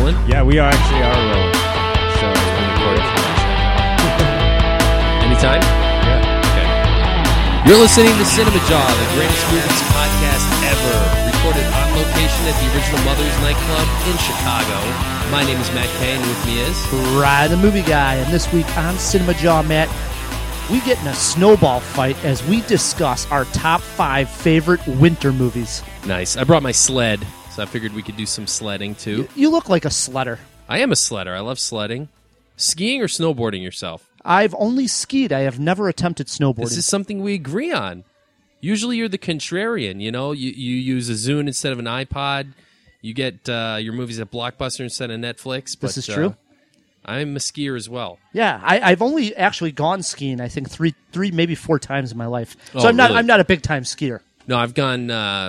rolling? Yeah, we actually are rolling. So we're recording for Anytime? Yeah. Okay. You're listening to Cinema Jaw, the greatest movies podcast ever. Recorded on location at the original Mother's Nightclub in Chicago. My name is Matt Kay, and with me is... Rye the Movie Guy. And this week on Cinema Jaw, Matt, we get in a snowball fight as we discuss our top 5 favorite winter movies. Nice. I brought my sled, so I figured we could do some sledding, too. You look like a sledder. I am a sledder. I love sledding. Skiing or snowboarding yourself? I've only skied. I have never attempted snowboarding. This is something we agree on. Usually you're the contrarian, you know? You use a Zune instead of an iPod. You get your movies at Blockbuster instead of Netflix. This is true. I'm a skier as well. Yeah, I've only actually gone skiing, I think, three, maybe 4 times in my life. So Oh, I'm not really? I'm not a big-time skier. No, I've gone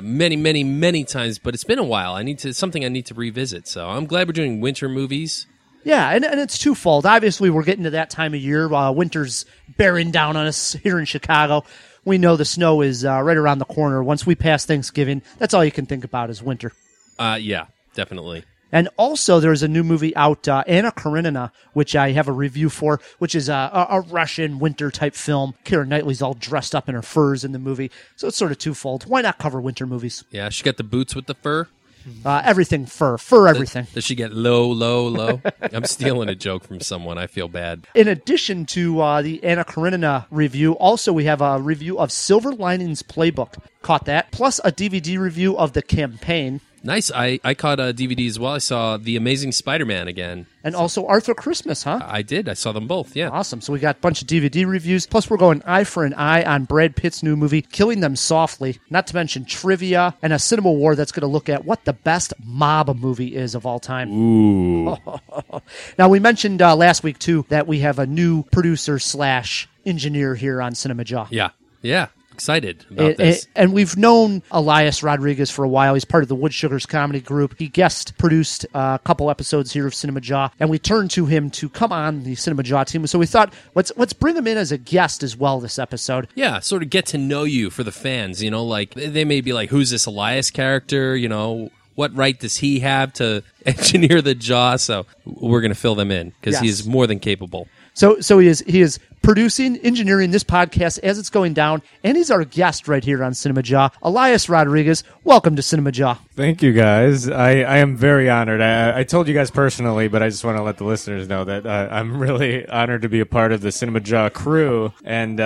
many times, but it's been a while. It's something I need to revisit. So I'm glad we're doing winter movies. Yeah, and it's twofold. Obviously, we're getting to that time of year. Winter's bearing down on us here in Chicago. We know the snow is right around the corner. Once we pass Thanksgiving, that's all you can think about is winter. Yeah, definitely. And also, there's a new movie out, Anna Karenina, which I have a review for, which is a Russian winter-type film. Keira Knightley's all dressed up in her furs in the movie, so it's sort of twofold. Why not cover winter movies? Yeah, she got the boots with the fur. Everything, fur, everything. Does she get low? I'm stealing a joke from someone. I feel bad. In addition to the Anna Karenina review, also we have a review of Silver Linings Playbook. Caught that. Plus a DVD review of The Campaign. Nice. I caught a DVD as well. I saw The Amazing Spider-Man again. And also Arthur Christmas, huh? I did. I saw them both, yeah. Awesome. So we got a bunch of DVD reviews. Plus, we're going eye for an eye on Brad Pitt's new movie, Killing Them Softly. Not to mention trivia and a cinema war that's going to look at what the best mob movie is of all time. Ooh. Now, we mentioned last week, too, that we have a new producer / engineer here on Cinema Jaw. Yeah. Excited about this. And we've known Elias Rodriguez for a while. He's part of the Wood Sugars comedy group. He guest produced a couple episodes here of Cinema Jaw, and we turned to him to come on the Cinema Jaw team. So we thought, let's bring him in as a guest as well this episode. Yeah, sort of get to know you for the fans, you know, like they may be like, who's this Elias character, you know, what right does he have to engineer the Jaw? So we're going to fill them in because he is more than capable. So he is producing, engineering this podcast as it's going down, and he's our guest right here on Cinema Jaw. Elias Rodriguez, welcome to Cinema Jaw. Thank you, guys. I am very honored. I told you guys personally, but I just want to let the listeners know that I'm really honored to be a part of the Cinema Jaw crew, and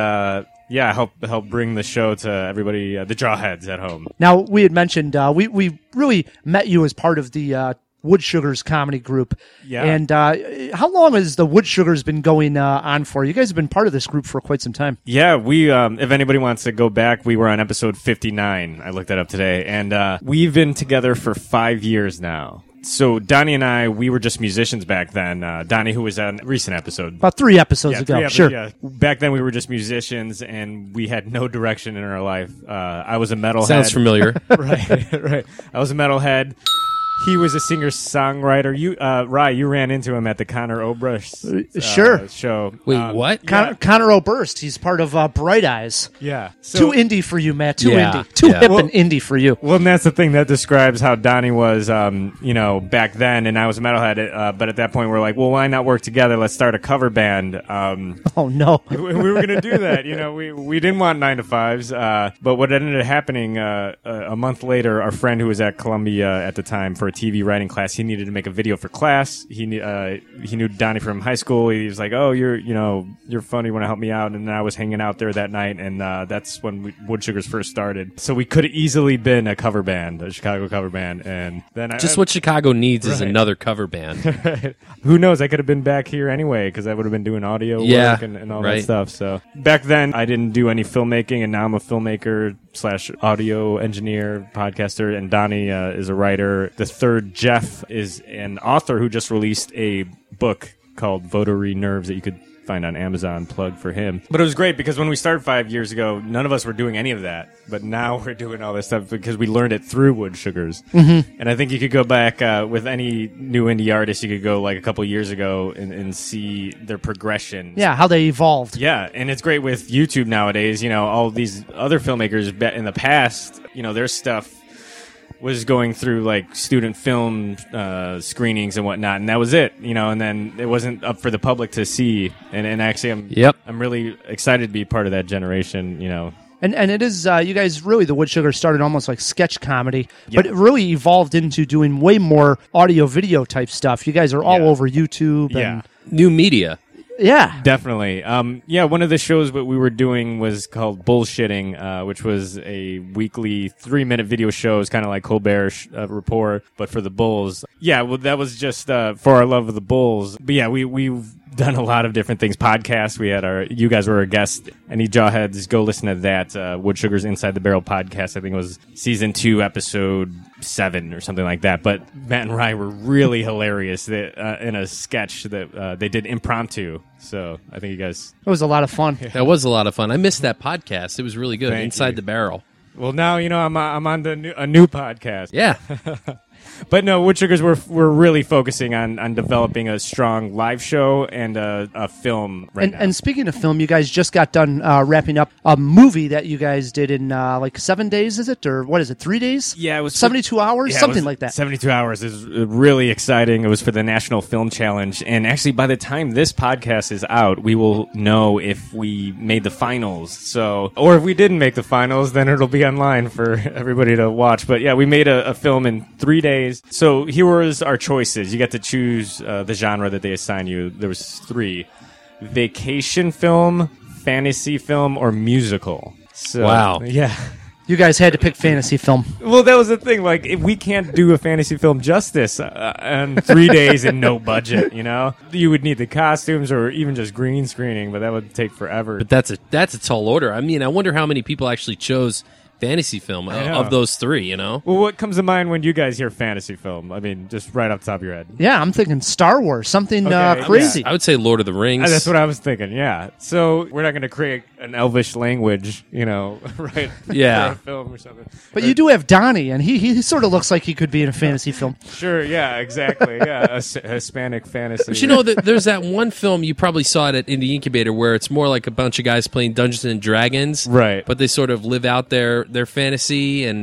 help bring the show to everybody, the Jawheads at home. Now, we had mentioned we really met you as part of the Wood Sugars comedy group. Yeah. And how long has the Wood Sugars been going on for? You guys have been part of this group for quite some time. Yeah, we, if anybody wants to go back, we were on episode 59. I looked that up today. And we've been together for 5 years now. So Donnie and I, we were just musicians back then. Donnie, who was on a recent episode. About 3 episodes ago. Sure. Yeah. Back then we were just musicians and we had no direction in our life. I was a metalhead. Sounds familiar. Right. I was a metalhead. He was a singer-songwriter. You, Rye, you ran into him at the Conor Oberst show. Wait, what? Conor Oberst. He's part of Bright Eyes. Yeah. Too indie for you, Matt. Too Yeah. indie. Too Yeah. hip and indie for you. Well, and that's the thing that describes how Donnie was, back then, and I was a metalhead. But at that point, we're like, well, why not work together? Let's start a cover band. Oh, no. We were going to do that. We didn't want 9 to 5s. But what ended up happening a month later, our friend who was at Columbia at the time for a TV writing class, he needed to make a video for class. He knew Donnie from high school. He was like, "Oh, you're funny. Want to help me out?" And I was hanging out there that night, and that's when Wood Sugars first started. So we could have easily been a cover band, a Chicago cover band, and then What Chicago needs is Right. another cover band. Who knows? I could have been back here anyway because I would have been doing audio work and all that right. stuff. So back then, I didn't do any filmmaking, and now I'm a filmmaker / audio engineer, podcaster, and Donnie is a writer. The third, Jeff, is an author who just released a book called Votary Nerves that you could find on Amazon. Plug for him. But it was great because when we started 5 years ago, none of us were doing any of that. But now we're doing all this stuff because we learned it through Wood Sugars. Mm-hmm. And I think you could go back with any new indie artist, you could go like a couple years ago and see their progression. Yeah, how they evolved. Yeah, and it's great with YouTube nowadays. All these other filmmakers in the past, their stuff was going through like student film screenings and whatnot, and that was it, and then it wasn't up for the public to see. And actually, I'm really excited to be part of that generation. And it is, you guys really, the Wood Sugar started almost like sketch comedy, but it really evolved into doing way more audio video type stuff. You guys are all over YouTube and new media. Yeah. Definitely. One of the shows that we were doing was called Bullshitting, which was a weekly 3-minute video show. It was kind of like Colbert Report, but for the Bulls. Yeah, well, that was just for our love of the Bulls. But yeah, we've done a lot of different things. Podcasts. You guys were a guest. Any Jawheads, go listen to that. Wood Sugar's Inside the Barrel podcast. I think it was season 2, episode 7 or something like that. But Matt and Ryan were really hilarious in a sketch that they did impromptu. So I think you guys... It was a lot of fun. That was a lot of fun. I missed that podcast. It was really good. Inside the Barrel. Well, now, I'm on a new podcast. Yeah. But no, Wood Sugars, we're really focusing on developing a strong live show and a film right now. And speaking of film, you guys just got done wrapping up a movie that you guys did in 7 days, is it? Or what is it, 3 days? Yeah, it was 72 hours? Something like that. 72 hours is really exciting. It was for the National Film Challenge. And actually, by the time this podcast is out, we will know if we made the finals. Or if we didn't make the finals, then it'll be online for everybody to watch. But yeah, we made a film in 3 days. So here was our choices. You get to choose the genre that they assign you. There was 3: vacation film, fantasy film, or musical. So, wow. Yeah. You guys had to pick fantasy film. Well, that was the thing. Like, if we can't do a fantasy film justice in 3 days and no budget, you would need the costumes or even just green screening, but that would take forever. But that's a tall order. I mean, I wonder how many people actually chose fantasy film of those 3, Well, what comes to mind when you guys hear fantasy film? I mean, just right off the top of your head. Yeah, I'm thinking Star Wars, something crazy. I would say Lord of the Rings. That's what I was thinking, yeah. So we're not going to create an Elvish language, right? Yeah. For a film or something. But you do have Donnie, and he sort of looks like he could be in a fantasy film. Sure, yeah, exactly. Yeah, a Hispanic fantasy. But there's that one film, you probably saw it at Indie Incubator, where it's more like a bunch of guys playing Dungeons and Dragons. Right. But they sort of live out their fantasy, and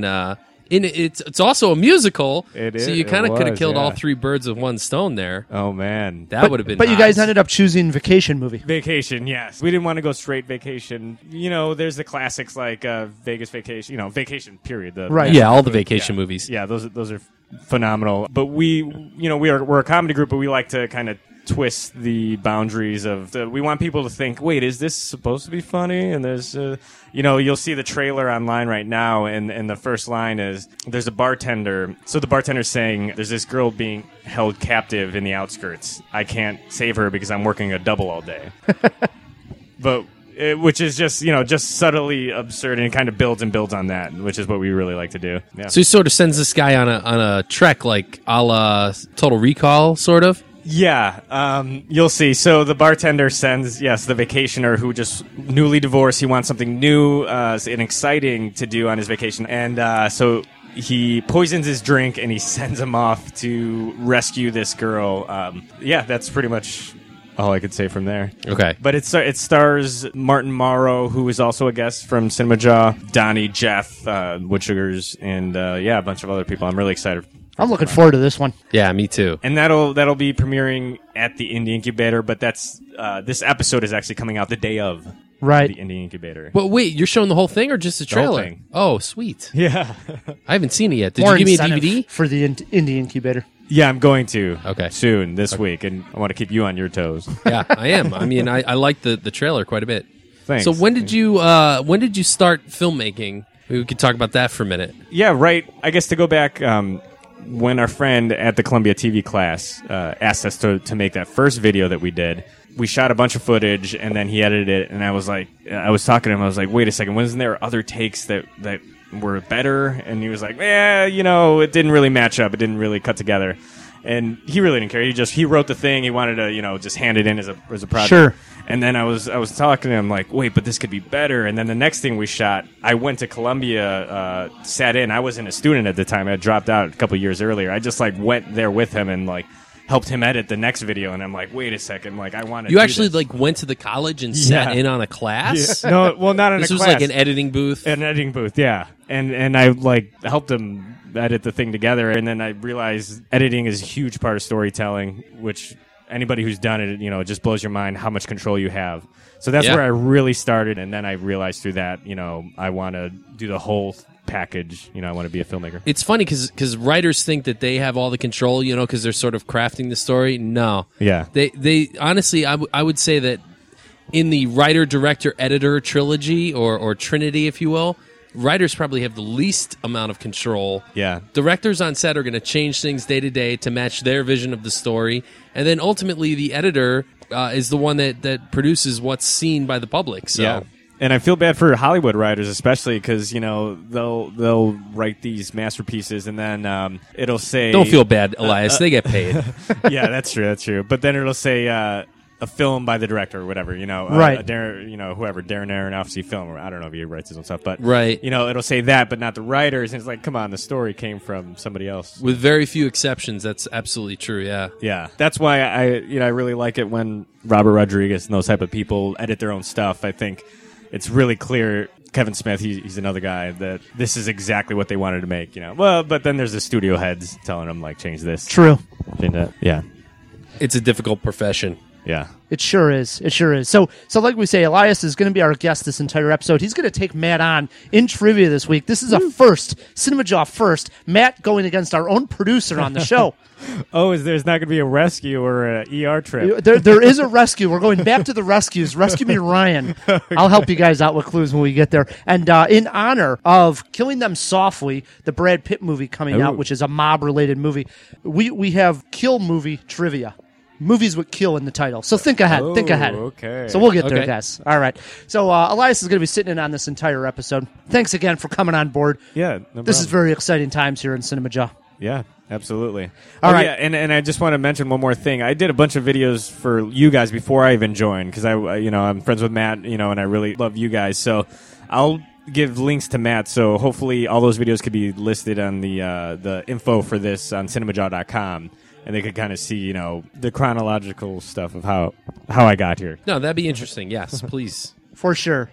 it's also a musical. It is. So you kind of could have killed all 3 birds with one stone there. Oh, man. That would have been But nice. you guys ended up choosing vacation movie. Vacation, yes. We didn't want to go straight vacation. There's the classics like Vegas Vacation, Vacation, period. Right. Yeah, all the vacation movies. Yeah, those are phenomenal. But we're a comedy group, but we like to kind of twist the boundaries of we want people to think, wait, is this supposed to be funny? And there's you'll see the trailer online right now, and the first line is, there's a bartender. So the bartender's saying, there's this girl being held captive in the outskirts. I can't save her because I'm working a double all day. But which is just subtly absurd, and it kind of builds on that, which is what we really like to do. Yeah. So he sort of sends this guy on a trek, like a la Total Recall, sort of. Yeah, you'll see. So the bartender sends, the vacationer who just newly divorced. He wants something new and exciting to do on his vacation. And so he poisons his drink, and he sends him off to rescue this girl. That's pretty much all I could say from there. Okay. But it stars Martin Morrow, who is also a guest from Cinema Jaw, Donnie, Jeff, Wood Sugars, and a bunch of other people. I'm really excited. I'm looking forward to this one. Yeah, me too. And that'll be premiering at the Indie Incubator, but that's this episode is actually coming out the day of the Indie Incubator. But wait, you're showing the whole thing or just a trailer? whole thing. Oh, sweet. Yeah. I haven't seen it yet. Did More you give me a incentive DVD? for the Indie Incubator? Yeah, I'm going to. Okay. Soon this week, and I want to keep you on your toes. Yeah, I am. I mean, I like the trailer quite a bit. Thanks. So when did you start filmmaking? We could talk about that for a minute. Yeah, right. I guess to go back, when our friend at the Columbia TV class asked us to make that first video that we did, we shot a bunch of footage, and then he edited it, and I was talking to him, I was like, wait a second, wasn't there other takes that were better? And he was like, it didn't really match up, it didn't really cut together. And he really didn't care. He wrote the thing. He wanted to, just hand it in as a project. Sure. And then I was talking to him like, wait, but this could be better. And then the next thing we shot, I went to Columbia, sat in. I wasn't a student at the time. I had dropped out a couple years earlier. I just went there with him and helped him edit the next video. And I'm like, wait a second, I want to. You actually went to the college and sat in on a class? Yeah. No, well, not in this a was class. like an editing booth. An editing booth, yeah. and I like helped him edit the thing together, and then I realized editing is a huge part of storytelling, which anybody who's done it, it just blows your mind how much control you have. So that's where I really started, and then I realized through that, I want to do the whole package. I want to be a filmmaker. It's funny because writers think that they have all the control, because they're sort of crafting the story. No. Yeah. They honestly, I would say that in the writer, director, editor trilogy or trinity, if you will, writers probably have the least amount of control. Yeah. Directors on set are going to change things day to day to match their vision of the story. And then ultimately the editor is the one that produces what's seen by the public. So. Yeah. And I feel bad for Hollywood writers, especially because they'll write these masterpieces, and then it'll say, "Don't feel bad, Elias. They get paid." Yeah, that's true. But then it'll say a film by the director or whatever, right? Whoever, Darren Aronofsky film, or I don't know if he writes his own stuff, but right, it'll say that, but not the writers. And it's like, come on, the story came from somebody else. With very few exceptions, that's absolutely true. Yeah, yeah. That's why I really like it when Robert Rodriguez and those type of people edit their own stuff. I think it's really clear. Kevin Smith, he's another guy that this is exactly what they wanted to make, Well, but then there's the studio heads telling them, like, change this. True. Change that. Yeah. It's a difficult profession. Yeah. It sure is. It sure is. So like we say, Elias is going to be our guest this entire episode. He's going to take Matt on in trivia this week. This is a first, Cinema Jaw first. Matt going against our own producer on the show. Oh, there's not going to be a rescue or an ER trip? There is a rescue. We're going back to the rescues. Rescue me, Ryan. I'll help you guys out with clues when we get there. And in honor of Killing Them Softly, the Brad Pitt movie coming out, which is a mob-related movie, we have Kill movie trivia. Movies with kill in the title. So think ahead. Think ahead. Okay. So we'll get there, guys. All right. So Elias is going to be sitting in on this entire episode. Thanks again for coming on board. Yeah, no This problem. is very exciting times here in Cinema Jaw. Yeah, absolutely. All right. Yeah, and I just want to mention one more thing. I did a bunch of videos for you guys before I even joined because I'm friends with Matt, and I really love you guys. So I'll give links to Matt. So hopefully all those videos could be listed on the info for this on cinemajaw.com. And they could kind of see, the chronological stuff of how I got here. No, that'd be interesting. Yes, please. For sure.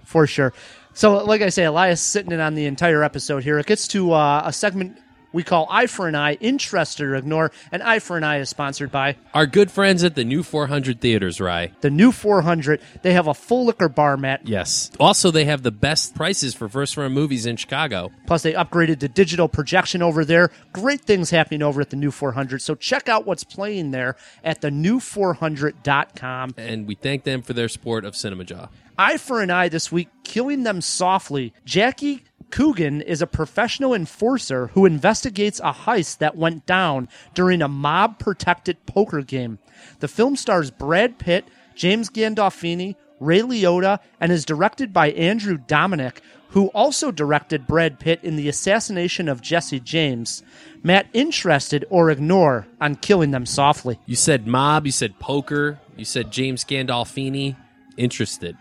So, like I say, Elias sitting in on the entire episode here. It gets to a segment we call Eye for an Eye, Interest or Ignore, and Eye for an Eye is sponsored by our good friends at the New 400 Theaters, Rye. The New 400. They have a full liquor bar, Matt. Yes. Also, they have the best prices for first-run movies in Chicago. Plus, they upgraded to digital projection over there. Great things happening over at the New 400. So check out what's playing there at thenew400.com. And we thank them for their support of Cinema Jaw. Eye for an Eye this week, Killing Them Softly. Jackie Coogan is a professional enforcer who investigates a heist that went down during a mob-protected poker game. The film stars Brad Pitt, James Gandolfini, Ray Liotta, and is directed by Andrew Dominic, who also directed Brad Pitt in the assassination of Jesse James. Matt, interested or ignore on Killing Them Softly? You said mob, you said poker, you said James Gandolfini. Interested.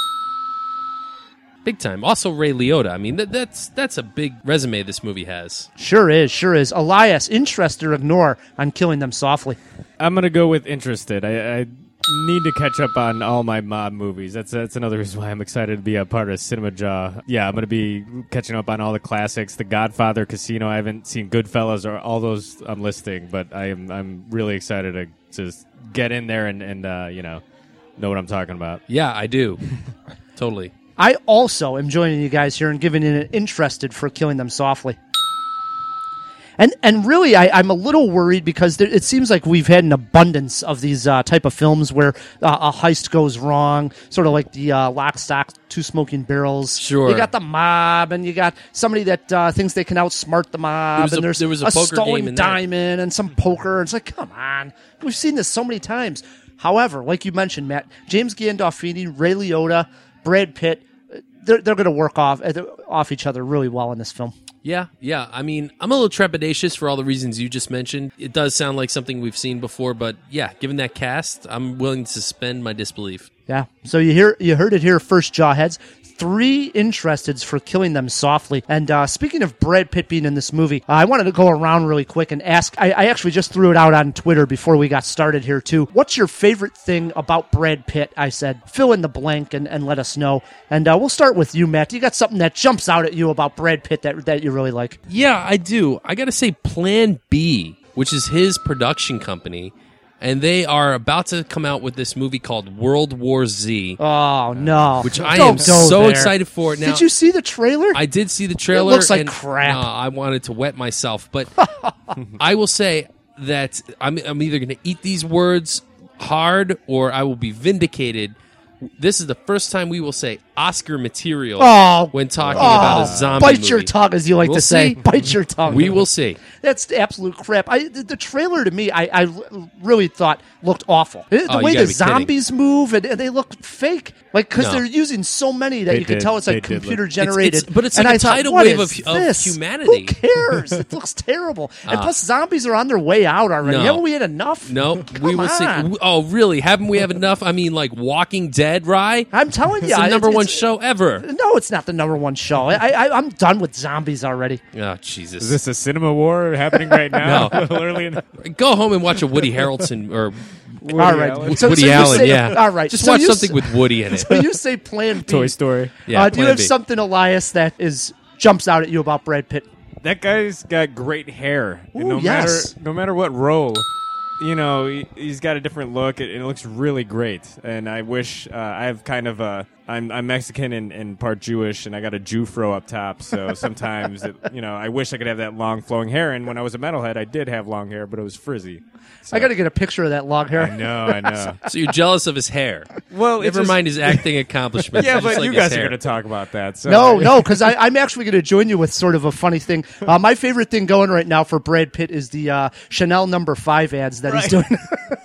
Big time. Also Ray Liotta. I mean, that's a big resume this movie has. Sure is. Elias, interest or ignore on Killing Them Softly? I'm going to go with interested. I need to catch up on all my mob movies. That's another reason why I'm excited to be a part of Cinema Jaw. Yeah, I'm going to be catching up on all the classics. The Godfather, Casino. I haven't seen Goodfellas or all those I'm listing, but I'm really excited to just get in there and know what I'm talking about. Yeah, I do. Totally. I also am joining you guys here and giving in an interested for Killing Them Softly. And really, I'm a little worried because it seems like we've had an abundance of these type of films where a heist goes wrong, sort of like the Lock, Stock, Two Smoking Barrels. Sure. You got the mob, and you got somebody that thinks they can outsmart the mob, and there was a poker stolen game diamond and some poker. It's like, come on. We've seen this so many times. However, like you mentioned, Matt, James Gandolfini, Ray Liotta, Brad Pitt, they're going to work off each other really well in this film. Yeah. I mean, I'm a little trepidatious for all the reasons you just mentioned. It does sound like something we've seen before, but yeah, given that cast, I'm willing to suspend my disbelief. Yeah. So you heard it here first, Jawheads. 3 interesteds for killing them softly. And speaking of Brad Pitt being in this movie, I wanted to go around really quick and ask, I actually just threw it out on Twitter before we got started here too. What's your favorite thing about Brad Pitt? I said, fill in the blank and let us know. And we'll start with you, Matt. Do you got something that jumps out at you about Brad Pitt that you really like? Yeah, I do. I got to say Plan B, which is his production company. And they are about to come out with this movie called World War Z. Oh, no. Which I am so excited for. Now, did you see the trailer? I did see the trailer. It looks like crap. I wanted to wet myself. But I will say that I'm either going to eat these words hard or I will be vindicated. This is the first time we will say Oscar material when talking about a zombie bite movie. your tongue, as you like to say. Bite your tongue. We will see. That's absolute crap. The trailer to me, I really thought looked awful. The way the zombies move, and they look fake. Like, because they're using so many that you can tell it's like computer generated. But it's like a tidal wave of humanity. Who cares? It looks terrible. And plus, zombies are on their way out already. Haven't we had enough? No, we will see. Oh, really? Haven't we had enough? I mean, like Walking Dead, Rye? I'm telling you. It's the number one show ever. No, it's not the number one show. I'm done with zombies already. Oh, Jesus. Is this a cinema war happening right now? No. Go home and watch a Woody Harrelson or Woody Allen. Woody Allen, yeah. All right. Just watch something with Woody in it. So you say Plan B. Toy Story. Yeah, do you have something, Elias, that jumps out at you about Brad Pitt? That guy's got great hair. Ooh, No matter what role, he's got a different look, and it looks really great. And I wish I have kind of I'm Mexican and part Jewish, and I got a Jew fro up top. So sometimes, I wish I could have that long flowing hair. And when I was a metalhead, I did have long hair, but it was frizzy. So. I got to get a picture of that long hair. I know. So you're jealous of his hair. Well, never mind his acting accomplishments. Yeah, but you guys are going to talk about that. So. No, because I'm actually going to join you with sort of a funny thing. My favorite thing going right now for Brad Pitt is the Chanel No. 5 ads that he's doing.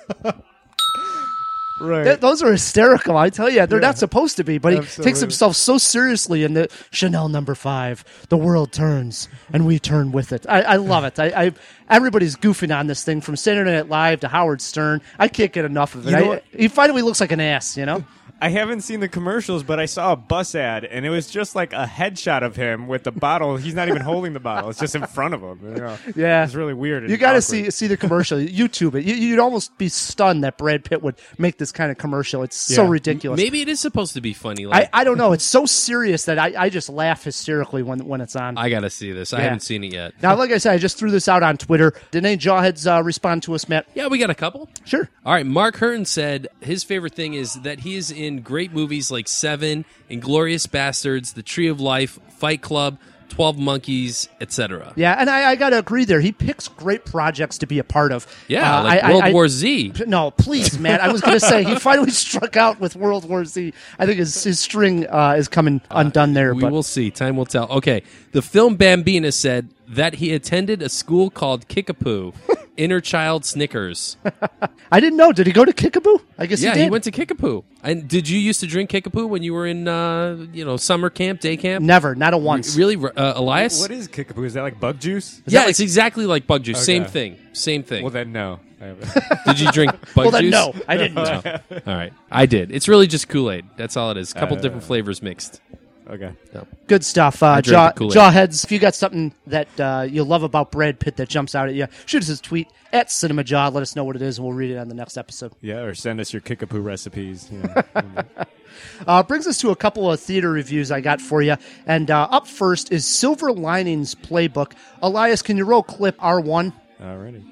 Right. Those are hysterical, I tell you. They're not supposed to be, but he takes himself so seriously in the Chanel No. 5. The world turns, and we turn with it. I love it. Everybody's goofing on this thing, from Saturday Night Live to Howard Stern. I can't get enough of it. He finally looks like an ass, I haven't seen the commercials, but I saw a bus ad, and it was just like a headshot of him with the bottle. He's not even holding the bottle; it's just in front of him. Yeah, it's really weird. You got to see the commercial. YouTube it. You'd almost be stunned that Brad Pitt would make this kind of commercial. It's so ridiculous. Maybe it is supposed to be funny. I don't know. It's so serious that I just laugh hysterically when it's on. I got to see this. I haven't seen it yet. Now, like I said, I just threw this out on Twitter. Did any jawheads respond to us, Matt? Yeah, we got a couple. Sure. All right. Mark Hurton said his favorite thing is that he is in great movies like Seven, Inglourious Bastards, The Tree of Life, Fight Club, 12 Monkeys, etc. Yeah, and I got to agree there. He picks great projects to be a part of. Yeah, like World War Z. No, please, Matt. I was going to say, he finally struck out with World War Z. I think his string is coming undone there. We will see. Time will tell. Okay, the film Bambina said that he attended a school called Kickapoo. Inner Child Snickers. I didn't know. Did he go to Kickapoo? I guess he did. Yeah, he went to Kickapoo. And did you used to drink Kickapoo when you were in, summer camp, day camp? Never, not a once. Really, Elias? What is Kickapoo? Is that like bug juice? It's exactly like bug juice. Okay. Same thing. Well, then no. Did you drink bug juice? Well, then no, I didn't. No. All right, I did. It's really just Kool-Aid. That's all it is. A couple different flavors mixed. Okay. No. Good stuff. Jawheads, if you got something that you love about Brad Pitt that jumps out at you, shoot us a tweet at CinemaJaw. Let us know what it is, and we'll read it on the next episode. Yeah, or send us your Kickapoo recipes. Brings us to a couple of theater reviews I got for you. And up first is Silver Linings Playbook. Elias, can you roll clip R1? Alrighty.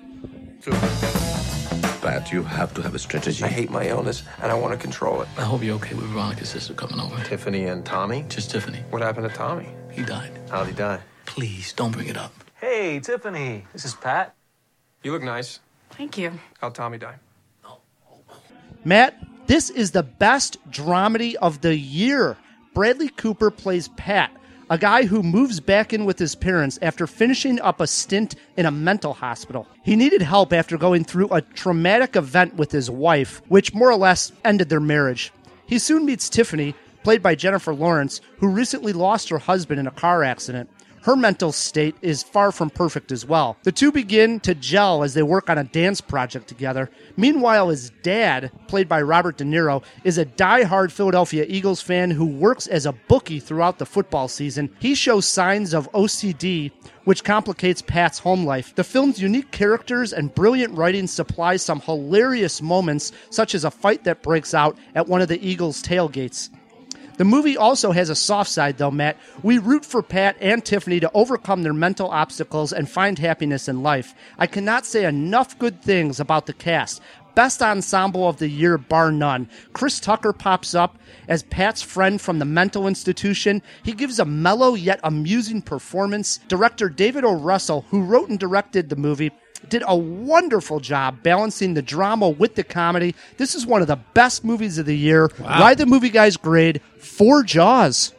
That you have to have a strategy. I hate my illness, and I want to control it. I hope you're okay with Veronica's sister coming over. Tiffany and Tommy? Just Tiffany. What happened to Tommy? He died. How'd he die? Please, don't bring it up. Hey, Tiffany. This is Pat. You look nice. Thank you. How'd Tommy die? Matt, this is the best dramedy of the year. Bradley Cooper plays Pat, a guy who moves back in with his parents after finishing up a stint in a mental hospital. He needed help after going through a traumatic event with his wife, which more or less ended their marriage. He soon meets Tiffany, played by Jennifer Lawrence, who recently lost her husband in a car accident. Her mental state is far from perfect as well. The two begin to gel as they work on a dance project together. Meanwhile, his dad, played by Robert De Niro, is a die-hard Philadelphia Eagles fan who works as a bookie throughout the football season. He shows signs of OCD, which complicates Pat's home life. The film's unique characters and brilliant writing supply some hilarious moments, such as a fight that breaks out at one of the Eagles' tailgates. The movie also has a soft side, though, Matt. We root for Pat and Tiffany to overcome their mental obstacles and find happiness in life. I cannot say enough good things about the cast. Best ensemble of the year, bar none. Chris Tucker pops up as Pat's friend from the mental institution. He gives a mellow yet amusing performance. Director David O. Russell, who wrote and directed the movie, did a wonderful job balancing the drama with the comedy. This is one of the best movies of the year. Wow. Ride the Movie Guys grade 4 Jaws.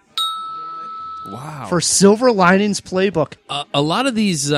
Wow. For Silver Linings Playbook. A lot of these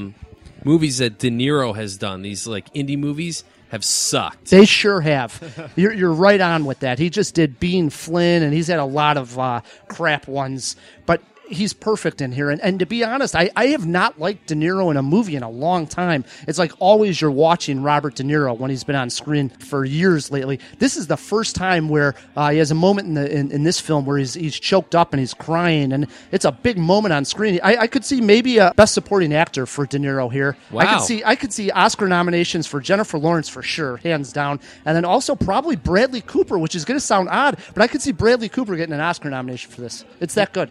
movies that De Niro has done, these like indie movies, have sucked. They sure have. You're right on with that. He just did Bean Flynn, and he's had a lot of crap ones. But he's perfect in here. And to be honest, I have not liked De Niro in a movie in a long time. It's like always you're watching Robert De Niro when he's been on screen for years lately. This is the first time where he has a moment in this film where he's choked up and he's crying, and it's a big moment on screen. I could see maybe a Best Supporting Actor for De Niro here. Wow. I could see Oscar nominations for Jennifer Lawrence for sure, hands down, and then also probably Bradley Cooper, which is going to sound odd, but I could see Bradley Cooper getting an Oscar nomination for this. It's that good.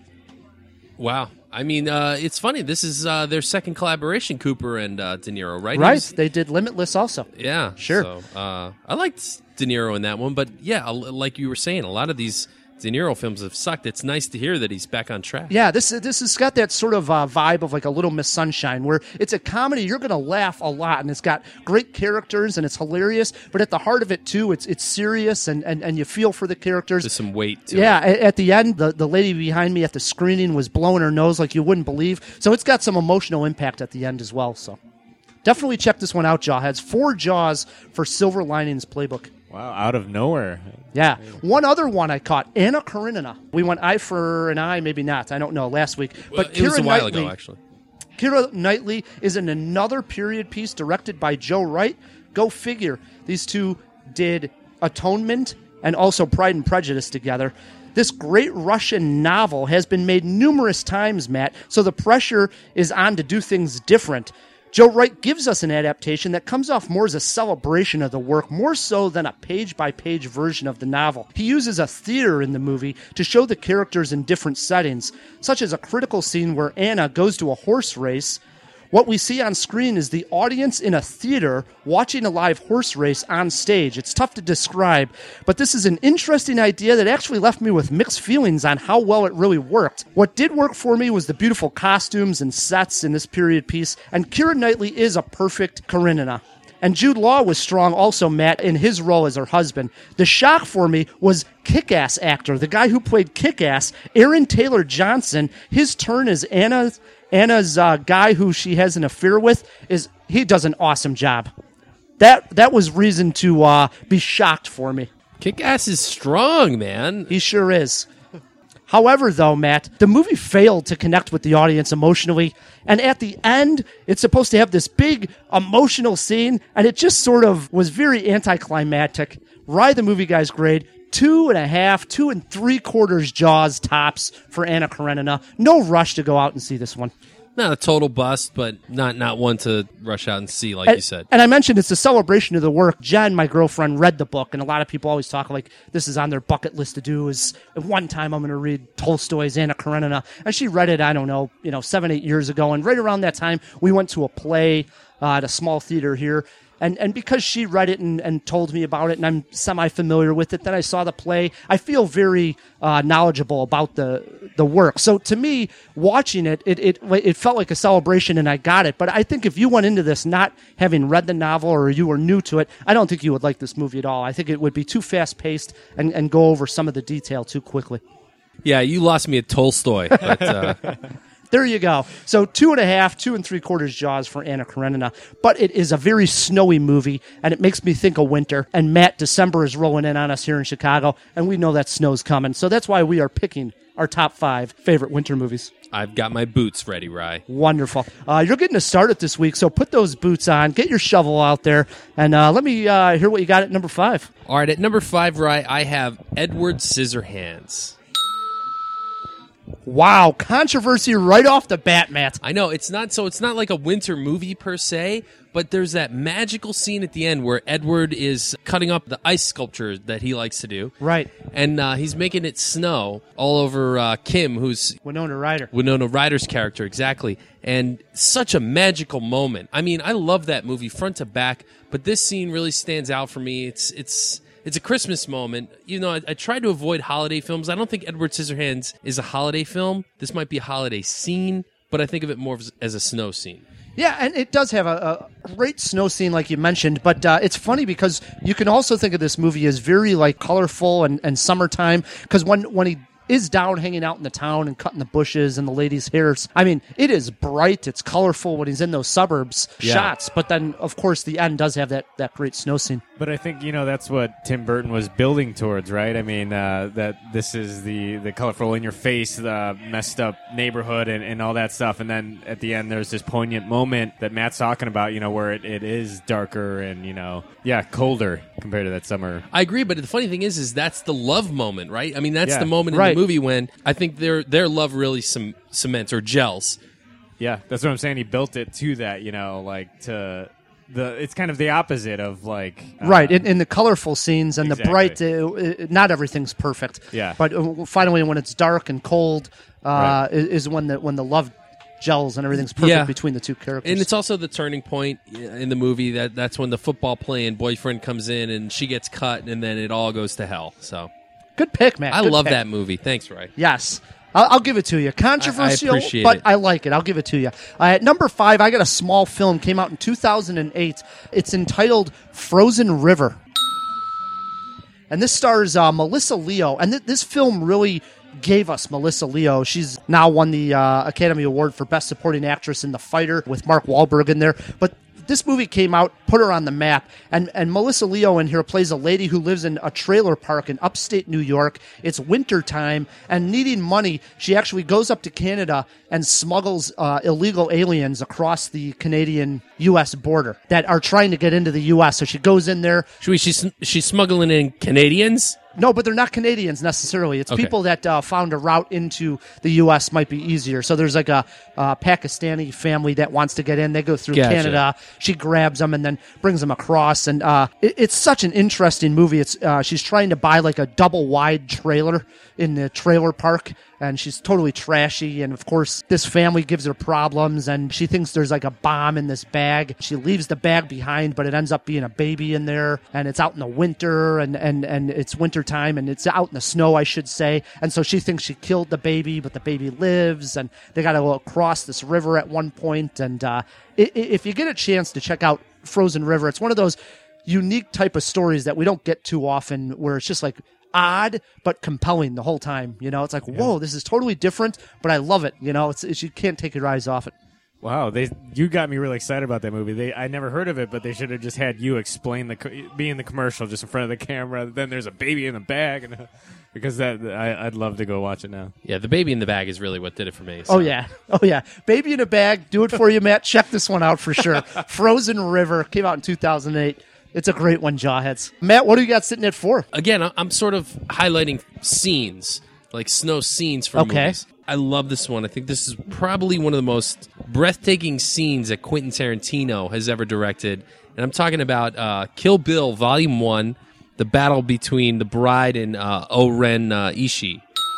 Wow. I mean, it's funny. This is their second collaboration, Cooper and De Niro, right? Right. They did Limitless also. Yeah. Sure. So, I liked De Niro in that one, but yeah, like you were saying, a lot of these De Niro films have sucked. It's nice to hear that he's back on track. Yeah, this has got that sort of vibe of like a Little Miss Sunshine, where it's a comedy, you're going to laugh a lot, and it's got great characters, and it's hilarious, but at the heart of it, too, it's serious, and you feel for the characters. There's some weight to Yeah, it. at the end, the lady behind me at the screening was blowing her nose like you wouldn't believe, so it's got some emotional impact at the end as well, so definitely check this one out, Jawheads. 4 Jaws for Silver Linings Playbook. Wow, out of nowhere. Yeah. One other one I caught, Anna Karenina. We went eye for an eye, maybe not. I don't know, last week. Well, But it was a Keira while Knightley, ago, actually. Keira Knightley is in another period piece directed by Joe Wright. Go figure. These two did Atonement and also Pride and Prejudice together. This great Russian novel has been made numerous times, Matt, so the pressure is on to do things different. Joe Wright gives us an adaptation that comes off more as a celebration of the work, more so than a page-by-page version of the novel. He uses a theater in the movie to show the characters in different settings, such as a critical scene where Anna goes to a horse race. What we see on screen is the audience in a theater watching a live horse race on stage. It's tough to describe, but this is an interesting idea that actually left me with mixed feelings on how well it really worked. What did work for me was the beautiful costumes and sets in this period piece, and Keira Knightley is a perfect Karenina. And Jude Law was strong also, Matt, in his role as her husband. The shock for me was Kick-Ass actor, the guy who played Kick-Ass, Aaron Taylor Johnson. His turn as Anna's guy who she has an affair with, he does an awesome job. That was reason to be shocked for me. Kick-Ass is strong, man. He sure is. However, though, Matt, the movie failed to connect with the audience emotionally, and at the end, it's supposed to have this big emotional scene, and it just sort of was very anticlimactic. Ride the Movie Guys grade 2.5, 2 3/4 Jaws tops for Anna Karenina. No rush to go out and see this one. Not a total bust, but not one to rush out and see, like you said. And I mentioned it's a celebration of the work. Jen, my girlfriend, read the book, and a lot of people always talk like this is on their bucket list to do. Is one time I'm going to read Tolstoy's Anna Karenina, and she read it, I don't know, 7-8 years ago. And right around that time, we went to a play at a small theater here. And because she read it and told me about it, and I'm semi-familiar with it, then I saw the play. I feel very knowledgeable about the work. So to me, watching it felt like a celebration, and I got it. But I think if you went into this not having read the novel or you were new to it, I don't think you would like this movie at all. I think it would be too fast-paced and go over some of the detail too quickly. Yeah, you lost me at Tolstoy. But, There you go. So 2.5, 2 3/4 Jaws for Anna Karenina. But it is a very snowy movie, and it makes me think of winter. And Matt, December is rolling in on us here in Chicago, and we know that snow's coming. So that's why we are picking our top 5 favorite winter movies. I've got my boots ready, Rye. Wonderful. You're getting us started this week, so put those boots on, get your shovel out there, and let me hear what you got at number 5. All right, at number 5, Rye, I have Edward Scissorhands. Wow, controversy right off the bat, Matt. I know, it's not like a winter movie per se, but there's that magical scene at the end where Edward is cutting up the ice sculpture that he likes to do. Right. And he's making it snow all over Kim, who's Winona Ryder. Winona Ryder's character, exactly. And such a magical moment. I mean, I love that movie front to back, but this scene really stands out for me. It's a Christmas moment. You know, I try to avoid holiday films. I don't think Edward Scissorhands is a holiday film. This might be a holiday scene, but I think of it more as a snow scene. Yeah, and it does have a great snow scene, like you mentioned, but it's funny because you can also think of this movie as very, like, colorful and summertime, because when he is down hanging out in the town and cutting the bushes and the ladies' hairs, I mean, it is bright, it's colorful when he's in those suburbs shots, but then, of course, the end does have that great snow scene. But I think, that's what Tim Burton was building towards, right? I mean, that this is the colorful in-your-face, messed up neighborhood and all that stuff. And then at the end, there's this poignant moment that Matt's talking about, where it is darker and, colder compared to that summer. I agree, but the funny thing is that's the love moment, right? I mean, that's the moment in right. the movie when I think their love really cements or gels. Yeah, that's what I'm saying. He built it to that, it's kind of the opposite of right in the colorful scenes and exactly. the bright. Not everything's perfect. Yeah, but finally, when it's dark and cold, right. is when the love gels and everything's perfect between the two characters. And it's also the turning point in the movie that's when the football playing boyfriend comes in and she gets cut and then it all goes to hell. So good pick, man. I Good love pick. that movie. Thanks, Ray. Yes. I'll give it to you. Controversial, I appreciate but it. I like it. I'll give it to you. At number 5, I got a small film. Came out in 2008. It's entitled Frozen River. And this stars Melissa Leo. And this film really gave us Melissa Leo. She's now won the Academy Award for Best Supporting Actress in The Fighter with Mark Wahlberg in there. But this movie came out, put her on the map, and Melissa Leo in here plays a lady who lives in a trailer park in upstate New York. It's wintertime, and needing money, she actually goes up to Canada and smuggles illegal aliens across the Canadian-U.S. border that are trying to get into the U.S. So she goes in there. She's smuggling in Canadians? No, but they're not Canadians necessarily. It's people that found a route into the U.S. might be easier. So there's like a Pakistani family that wants to get in. They go through Canada. She grabs them and then brings them across. And it's such an interesting movie. It's she's trying to buy like a double-wide trailer in the trailer park, and she's totally trashy. And, of course, this family gives her problems, and she thinks there's like a bomb in this bag. She leaves the bag behind, but it ends up being a baby in there, and it's out in the winter, and it's winter time, and it's out in the snow, I should say. And so she thinks she killed the baby, but the baby lives, and they got to go across this river at one point. And if you get a chance to check out Frozen River, it's one of those unique type of stories that we don't get too often, where it's just like odd but compelling the whole time. It's like, whoa, this is totally different, but I love it. It's you can't take your eyes off it. Wow, you got me really excited about that movie. I never heard of it, but they should have just had you explain be in the commercial just in front of the camera. Then there's a baby in the bag, and because I'd love to go watch it now. Yeah, the baby in the bag is really what did it for me. So. Oh yeah, baby in a bag. Do it for you, Matt. Check this one out for sure. Frozen River came out in 2008. It's a great one, Jawheads. Matt, what do you got sitting at 4? Again, I'm sort of highlighting scenes, like snow scenes from movies. I love this one. I think this is probably one of the most breathtaking scenes that Quentin Tarantino has ever directed. And I'm talking about Kill Bill Volume 1, the battle between the bride and O-Ren Ishii,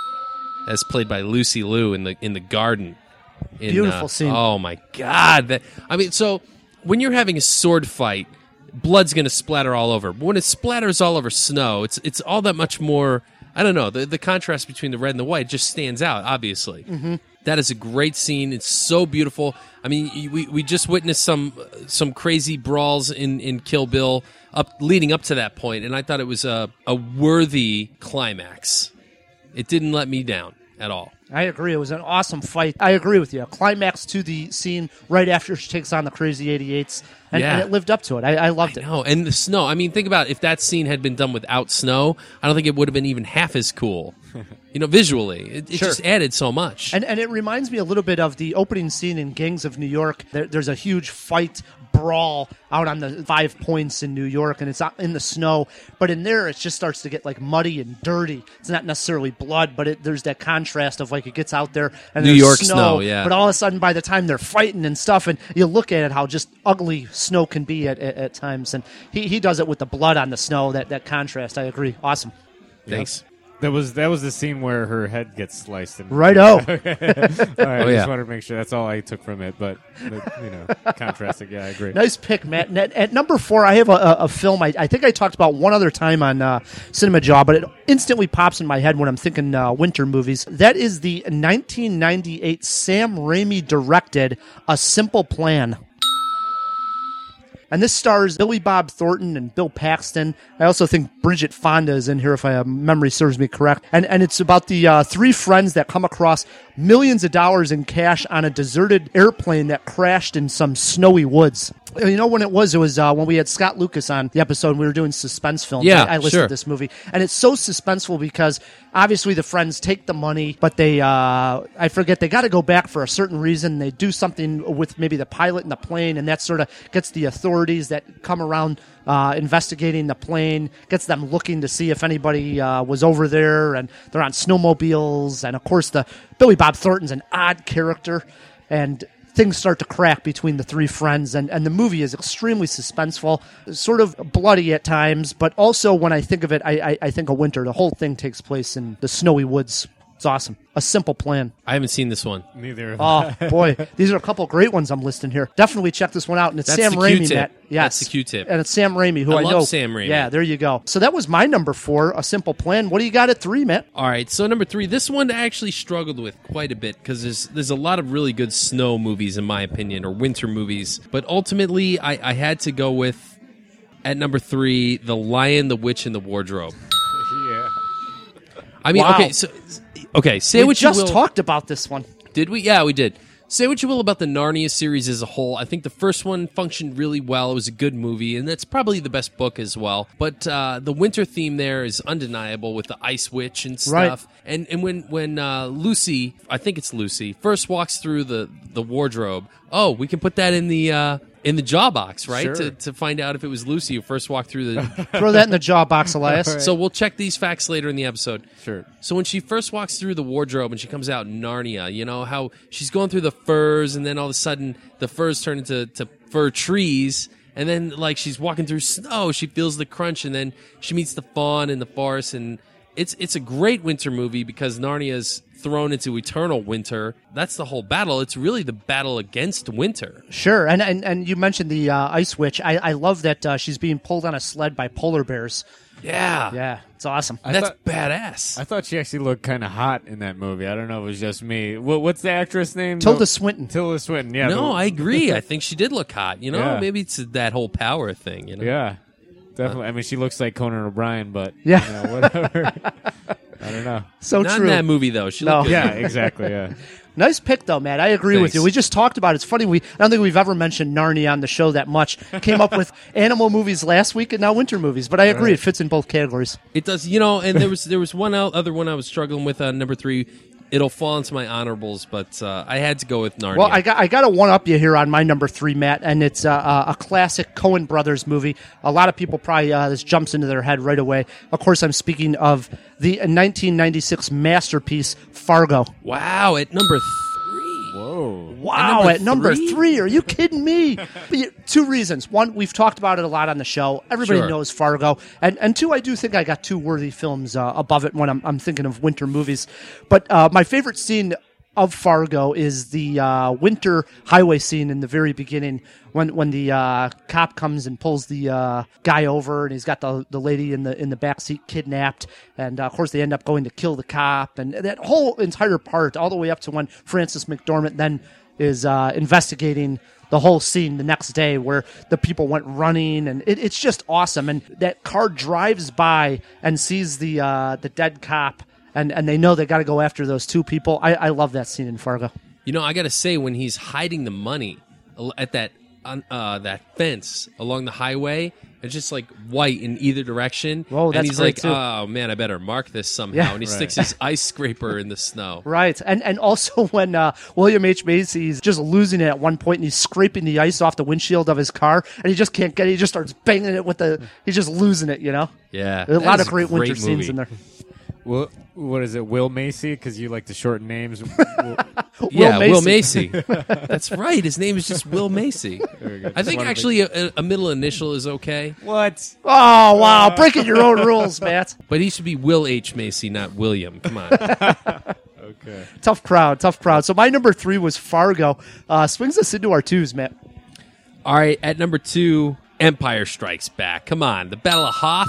as played by Lucy Liu in the garden. Beautiful scene. Oh, my God. So when you're having a sword fight, blood's going to splatter all over. But when it splatters all over snow, it's all that much more. I don't know. The contrast between the red and the white just stands out, obviously. Mm-hmm. That is a great scene. It's so beautiful. I mean, we just witnessed some crazy brawls in Kill Bill leading up to that point, and I thought it was a worthy climax. It didn't let me down at all. I agree. It was an awesome fight. I agree with you. A climax to the scene right after she takes on the Crazy 88s, and it lived up to it. I loved it. No, and the snow. I mean, think about if that scene had been done without snow. I don't think it would have been even half as cool. visually. It Sure. just added so much. And it reminds me a little bit of the opening scene in Gangs of New York. There's a huge fight brawl out on the 5 Points in New York, and it's out in the snow. But in there, it just starts to get like muddy and dirty. It's not necessarily blood, but there's that contrast of like it gets out there and New there's York snow, yeah. But all of a sudden, by the time they're fighting and stuff, and you look at it, how just ugly snow can be at times. And he does it with the blood on the snow. That contrast, I agree. Awesome. Thanks. That was the scene where her head gets sliced. Right. Oh. All right, I just wanted to make sure. That's all I took from it. But contrasting. Yeah, I agree. Nice pick, Matt. And at number 4, I have a film I think I talked about one other time on Cinema Jaw, but it instantly pops in my head when I'm thinking winter movies. That is the 1998 Sam Raimi directed A Simple Plan. And this stars Billy Bob Thornton and Bill Paxton. I also think Bridget Fonda is in here, if memory serves me correct. And it's about the 3 friends that come across millions of dollars in cash on a deserted airplane that crashed in some snowy woods. You know when it was? It was when we had Scott Lucas on the episode and we were doing suspense films. Yeah, I listed sure. this movie. And it's so suspenseful because obviously the friends take the money, but they, I forget, they got to go back for a certain reason. They do something with maybe the pilot and the plane, and that sort of gets the authorities that come around investigating the plane, gets them looking to see if anybody was over there, and they're on snowmobiles. And of course, the Billy Bob Thornton's an odd character, and things start to crack between the 3 friends, and the movie is extremely suspenseful, sort of bloody at times, but also when I think of it, I think of winter. The whole thing takes place in the snowy woods. It's awesome. A Simple Plan. I haven't seen this one. Neither. Oh, boy. These are a couple great ones I'm listing here. Definitely check this one out. And it's That's Sam the Raimi, Q-tip. Matt. Yes. That's the Q-tip. And it's Sam Raimi, who I I love know. Sam Raimi. Yeah, there you go. So that was my number 4, A Simple Plan. What do you got at 3, Matt? All right, so number 3, this one I actually struggled with quite a bit because there's a lot of really good snow movies, in my opinion, or winter movies. But ultimately, I had to go with, at number 3, The Lion, the Witch, and the Wardrobe. Yeah. I mean, Wow. okay, say We what you will. just talked about this one. Did we? Yeah, we did. Say what you will about the Narnia series as a whole. I think the first one functioned really well. It was a good movie, and that's probably the best book as well. But the winter theme there is undeniable with the Ice Witch and stuff. Right. And when Lucy, I think it's Lucy, first walks through the wardrobe, we can put that in the jaw box, right? Sure. To find out if it was Lucy who first walked through the... Throw that in the jaw box, Elias. So we'll check these facts later in the episode. Sure. So when she first walks through the wardrobe and she comes out in Narnia, you know how she's going through the furs, and then all of a sudden the furs turn into fir trees, and then like she's walking through snow, she feels the crunch, and then she meets the fawn in the forest, and it's a great winter movie because Narnia's thrown into eternal winter. That's the whole battle. It's really the battle against winter. Sure, and you mentioned the Ice Witch. I love that she's being pulled on a sled by polar bears. Yeah. Yeah, it's awesome. That's badass. I thought she actually looked kind of hot in that movie. I don't know if it was just me. What's the actress name? Tilda Swinton. Tilda Swinton, yeah. No, I agree. I think she did look hot. You know, Yeah. maybe it's that whole power thing. You know, Yeah, definitely. I mean, she looks like Conan O'Brien, but Yeah. you know, whatever. I don't know. So not true. in that movie though. She No. looked good. Yeah, exactly, yeah. Nice pick, though, Matt. I agree with Thanks. you. We just talked about it. It's funny. I don't think we've ever mentioned Narnia on the show that much. Came up with animal movies last week and now winter movies. But I agree. It fits in both categories. It does, you know. And there was one other one I was struggling with on number 3. It'll fall into my honorables, but I had to go with Narnia. Well, I got to one up you here on my number 3, Matt, and it's a classic Coen Brothers movie. A lot of people probably this jumps into their head right away. Of course, I'm speaking of the 1996 masterpiece Fargo. Wow, at number 3. Whoa. Wow, at number three? 3? Are you kidding me? But 2 reasons. One, we've talked about it a lot on the show. Everybody Sure. knows Fargo. And 2, I do think I got 2 worthy films above it when I'm thinking of winter movies. But my favorite scene of Fargo is the winter highway scene in the very beginning when the cop comes and pulls the guy over, and he's got the lady in the back seat kidnapped, and of course they end up going to kill the cop, and that whole entire part all the way up to when Frances McDormand then is investigating the whole scene the next day where the people went running, and it's just awesome. And that car drives by and sees the dead cop, and they know they got to go after those 2 people. I love that scene in Fargo. You know, I got to say, when he's hiding the money at that on that fence along the highway. It's just like white in either direction. Whoa, that's and he's great, like, too. oh man, I better mark this somehow. Yeah. And he sticks his ice scraper in the snow. Right, and also when William H. Macy's just losing it at one point, and he's scraping the ice off the windshield of his car, and he just can't get it. He just starts banging it with he's just losing it, Yeah. A lot That of is great winter movie. scenes in there. Well, what is it, Will Macy? Because you like to shorten names. Will Macy. That's right. His name is just Will Macy. I think actually a middle initial is okay, What? Oh, wow, breaking your own rules, Matt. but he should be Will H. Macy, not William. Come on. Okay. Tough crowd. So my number 3 was Fargo. Swings us into our 2s, Matt. All right, at number 2, Empire Strikes Back. Come on, the Battle of Hoth.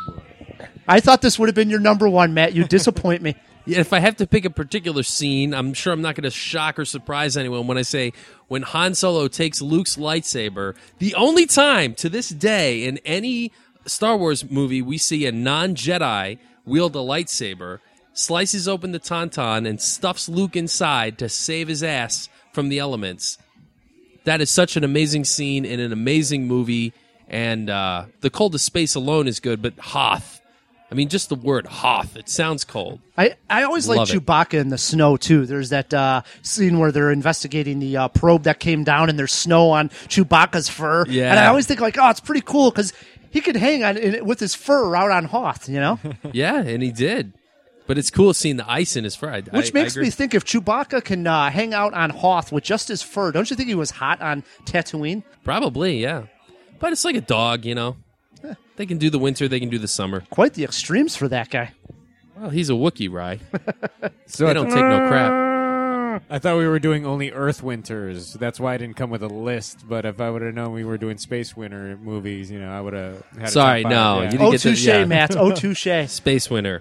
I thought this would have been your number 1, Matt. You disappoint me. Yeah, if I have to pick a particular scene, I'm sure I'm not going to shock or surprise anyone when I say when Han Solo takes Luke's lightsaber, the only time to this day in any Star Wars movie we see a non-Jedi wield a lightsaber, slices open the tauntaun and stuffs Luke inside to save his ass from the elements. That is such an amazing scene in an amazing movie, and The Cold of Space alone is good, but Hoth. I mean, just the word Hoth, it sounds cold. I always like Love it. Chewbacca in the snow, too. There's that scene where they're investigating the probe that came down, and there's snow on Chewbacca's fur. Yeah. And I always think, like, oh, it's pretty cool, because he could hang on with his fur out on Hoth, Yeah, and he did. But it's cool seeing the ice in his fur. Which makes me think if Chewbacca can hang out on Hoth with just his fur, don't you think he was hot on Tatooine? Probably, yeah. But it's like a dog, They can do the winter, they can do the summer. Quite the extremes for that guy. Well, he's a Wookiee, Rye. So They don't take no crap. I thought we were doing only Earth winters. That's why I didn't come with a list. But if I would have known we were doing space winter movies, I would have had Sorry, a top no, five, you yeah. didn't Oh, get the- touche, yeah. Matt. Oh, touche. Space winter.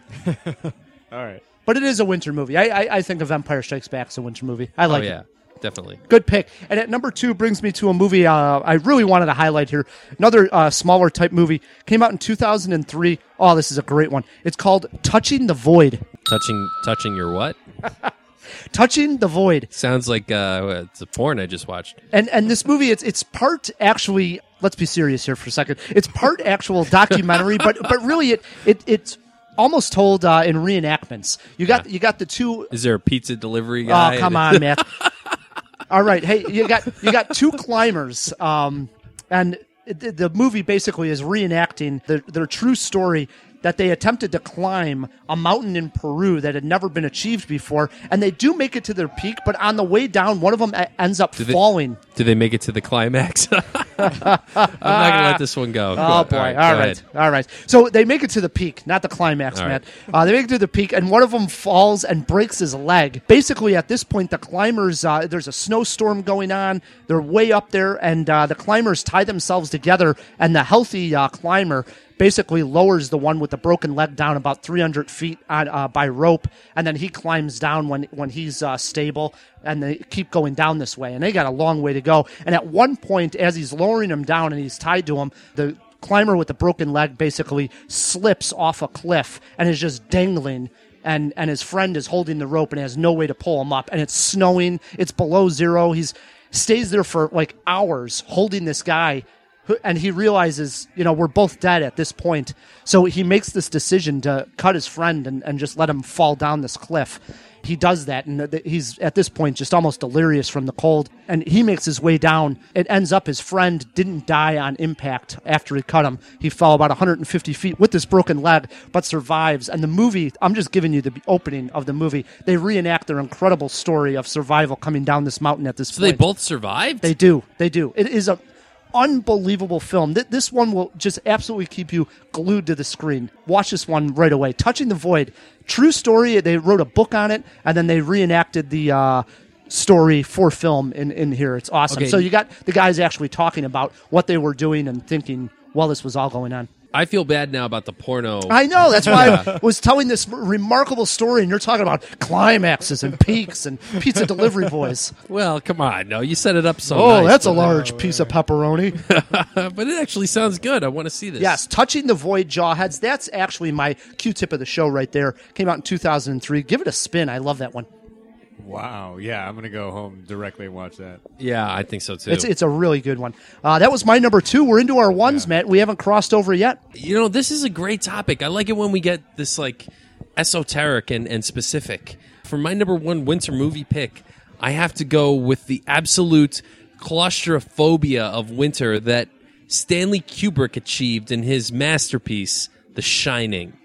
All right. But it is a winter movie. I think of Empire Strikes Back as a winter movie. I like Oh, it. yeah, definitely. Good pick. And at number 2 brings me to a movie I really wanted to highlight here. Another smaller type movie. Came out in 2003. Oh, this is a great one. It's called Touching the Void. Touching your what? Touching the Void. Sounds like it's a porn I just watched. And this movie, it's part actually, let's be serious here for a second. It's part actual documentary, but really it's almost told in reenactments. You got the two. Is there a pizza delivery guy? Oh, come on, man. All right, hey, you got 2 climbers, and the movie basically is reenacting their true story that they attempted to climb a mountain in Peru that had never been achieved before, and they do make it to their peak, but on the way down, one of them ends up falling. Do they make it to the climax? I'm not going to let this one go. Oh, boy. All right. So they make it to the peak, not the climax, All Matt. They make it to the peak, and one of them falls and breaks his leg. Basically, at this point, the climbers, there's a snowstorm going on. They're way up there, and the climbers tie themselves together, and the healthy climber basically lowers the one with the broken leg down about 300 feet by rope, and then he climbs down when he's stable, and they keep going down this way. And they got a long way to go. And at one point, as he's lowering him down and he's tied to him, the climber with the broken leg basically slips off a cliff and is just dangling. And his friend is holding the rope and has no way to pull him up. And it's snowing. It's below zero. He stays there for like hours holding this guy. And he realizes, we're both dead at this point. So he makes this decision to cut his friend and just let him fall down this cliff. He does that, and he's, at this point, just almost delirious from the cold. And he makes his way down. It ends up his friend didn't die on impact after he cut him. He fell about 150 feet with this broken leg, but survives. And the movie, I'm just giving you the opening of the movie. They reenact their incredible story of survival coming down this mountain at this point. So they both survived? They do. It is a unbelievable film. This one will just absolutely keep you glued to the screen. Watch this one right away. Touching the Void. True story. They wrote a book on it, and then they reenacted the story for film in here. It's awesome. Okay. So you got the guys actually talking about what they were doing and thinking while this was all going on. I feel bad now about the porno. I know. That's why I was telling this remarkable story, and you're talking about climaxes and peaks and pizza delivery boys. Well, come on. No, you set it up so Oh, nice, that's a but- large piece of pepperoni. But it actually sounds good. I want to see this. Yes, Touching the Void, Jawheads. That's actually my Q-tip of the show right there. Came out in 2003. Give it a spin. I love that one. Wow. Yeah, I'm going to go home directly and watch that. Yeah, I think so too. It's a really good one. That was my number 2. We're into our ones, Matt. We haven't crossed over yet. You know, this is a great topic. I like it when we get this like esoteric and specific. For my number 1 winter movie pick, I have to go with the absolute claustrophobia of winter that Stanley Kubrick achieved in his masterpiece, The Shining.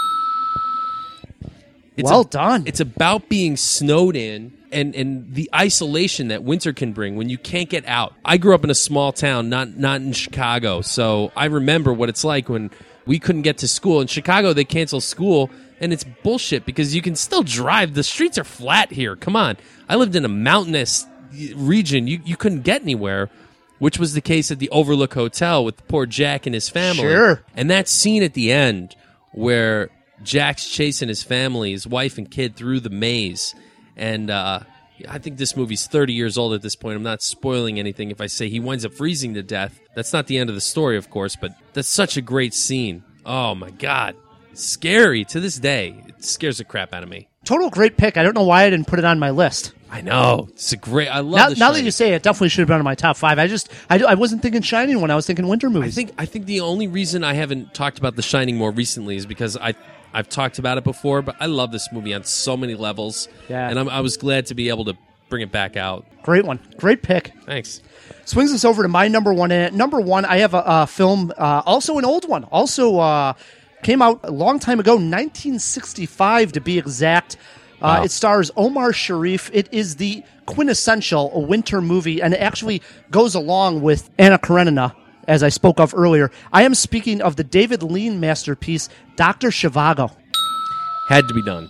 Well done. It's about being snowed in and the isolation that winter can bring when you can't get out. I grew up in a small town, not in Chicago, so I remember what it's like when we couldn't get to school. In Chicago, they cancel school, and it's bullshit because you can still drive. The streets are flat here. Come on. I lived in a mountainous region. You couldn't get anywhere, which was the case at the Overlook Hotel with poor Jack and his family. Sure. And that scene at the end where Jack's chasing his family, his wife and kid, through the maze. And I think this movie's 30 years old at this point. I'm not spoiling anything if I say he winds up freezing to death. That's not the end of the story, of course, but that's such a great scene. Oh, my God. Scary to this day. It scares the crap out of me. Total great pick. I don't know why I didn't put it on my list. I know. It's a great... I love Now that you say it, definitely should have been on my top 5. I wasn't thinking Shining when I was thinking winter movies. I think the only reason I haven't talked about The Shining more recently is because I've talked about it before, but I love this movie on so many levels. Yeah. And I was glad to be able to bring it back out. Great one. Great pick. Thanks. Swings us over to my number 1. And at number 1, I have a film, also an old one. Also came out a long time ago, 1965 to be exact. Wow. It stars Omar Sharif. It is the quintessential winter movie, and it actually goes along with Anna Karenina, as I spoke of earlier. I am speaking of the David Lean masterpiece, Dr. Zhivago. Had to be done.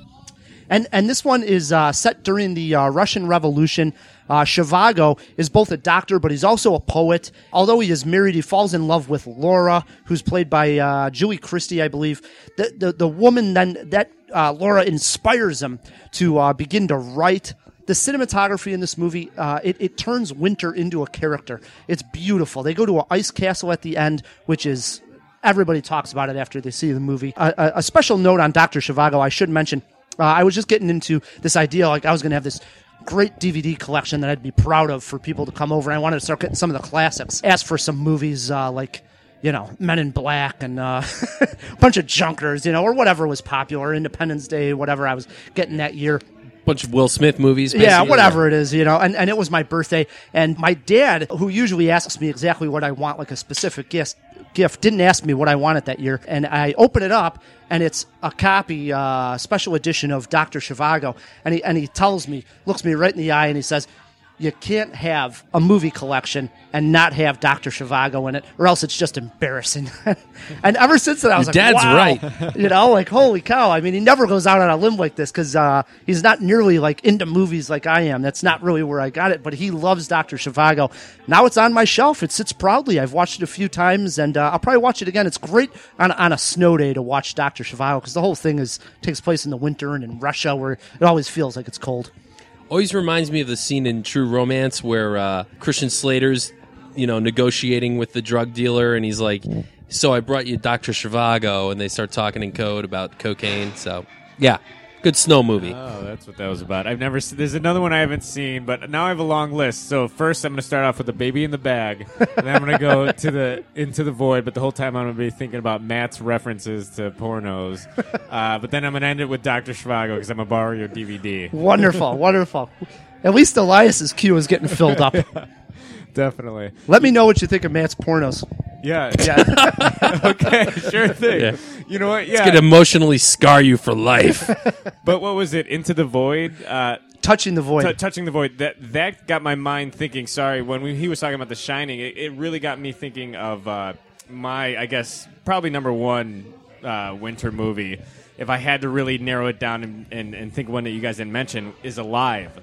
And this one is set during the Russian Revolution. Zhivago is both a doctor, but he's also a poet. Although he is married, he falls in love with Laura, who's played by Julie Christie, I believe. The woman then, that Laura inspires him to begin to write. The cinematography in this movie, it turns winter into a character. It's beautiful. They go to an ice castle at the end, which is, everybody talks about it after they see the movie. A special note on Dr. Zhivago, I should mention, I was just getting into this idea, like I was going to have this great DVD collection that I'd be proud of for people to come over. And I wanted to start getting some of the classics. Asked for some movies like, Men in Black and a bunch of junkers, or whatever was popular, Independence Day, whatever I was getting that year. Bunch of Will Smith movies. Basically. Yeah, whatever it is, and it was my birthday. And my dad, who usually asks me exactly what I want, like a specific gift, didn't ask me what I wanted that year. And I open it up, and it's a copy, special edition of Dr. Zhivago. And he tells me, looks me right in the eye, and he says, you can't have a movie collection and not have Dr. Zhivago in it, or else it's just embarrassing. And ever since then, I was Your dad's wow. right. Like, holy cow. I mean, he never goes out on a limb like this because he's not nearly like into movies like I am. That's not really where I got it, but he loves Dr. Zhivago. Now it's on my shelf. It sits proudly. I've watched it a few times, and I'll probably watch it again. It's great on a snow day to watch Dr. Zhivago because the whole thing takes place in the winter and in Russia where it always feels like it's cold. Always reminds me of the scene in True Romance where Christian Slater's, negotiating with the drug dealer, and he's like, so I brought you Dr. Zhivago, and they start talking in code about cocaine. So, yeah, good snow movie. Oh, that's what that was about. I've never seen. There's another one I haven't seen, but now I have a long list. So first I'm going to start off with The Baby in the Bag, and then I'm going to go Into the Void, but the whole time I'm going to be thinking about Matt's references to pornos. But then I'm going to end it with Dr. Zhivago because I'm going to borrow your DVD. Wonderful, wonderful. At least Elias's queue is getting filled up. Definitely. Let me know what you think of Matt's pornos. Yeah. Okay, sure thing. Yeah. You know what? Yeah. It's going to emotionally scar you for life. But what was it? Into the Void? Touching the Void. Touching the Void. That got my mind thinking. Sorry, when he was talking about The Shining, it really got me thinking of my, I guess, probably number 1 winter movie. If I had to really narrow it down and think one that you guys didn't mention, is Alive.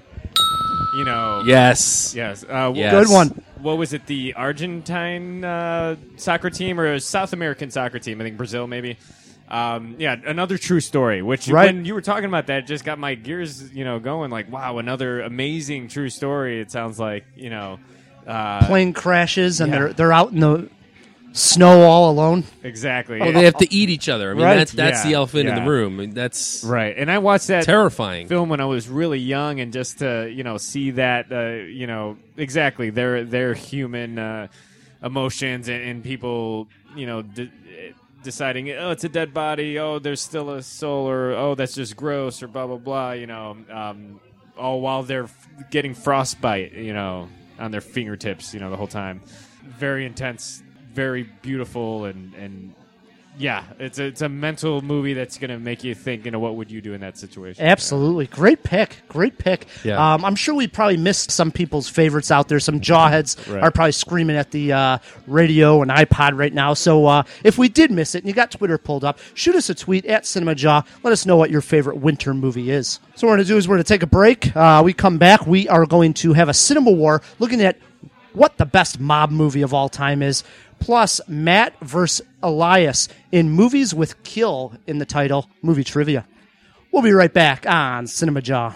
Yes. Yes. Yes. Good one. What was it? The Argentine soccer team or a South American soccer team? I think Brazil, maybe. Yeah, another true story. Which when you were talking about that, it just got my gears, going. Like, wow, another amazing true story. It sounds like, plane crashes and they're out in the Snow all alone. Exactly. Well, they have to eat each other. I mean, Right. that's the elephant in Yeah. the room. I mean, that's Right, and I watched that terrifying. film when I was really young, and just to see that exactly their human emotions and people deciding, oh, it's a dead body, oh, there's still a soul, or oh, that's just gross, or blah blah blah, all while they're getting frostbite on their fingertips the whole time. Very intense, very beautiful, and yeah, it's a mental movie that's going to make you think, what would you do in that situation? Absolutely. Great pick. Yeah. I'm sure we probably missed some people's favorites out there. Some jawheads Right. are probably screaming at the radio and iPod right now. So if we did miss it and you got Twitter pulled up, shoot us a tweet at CinemaJaw. Let us know what your favorite winter movie is. So what we're going to do is we're going to take a break. We come back. We are going to have a Cinema War looking at what the best mob movie of all time is. Plus, Matt versus Elias in movies with kill in the title, movie trivia. We'll be right back on Cinema Jaw.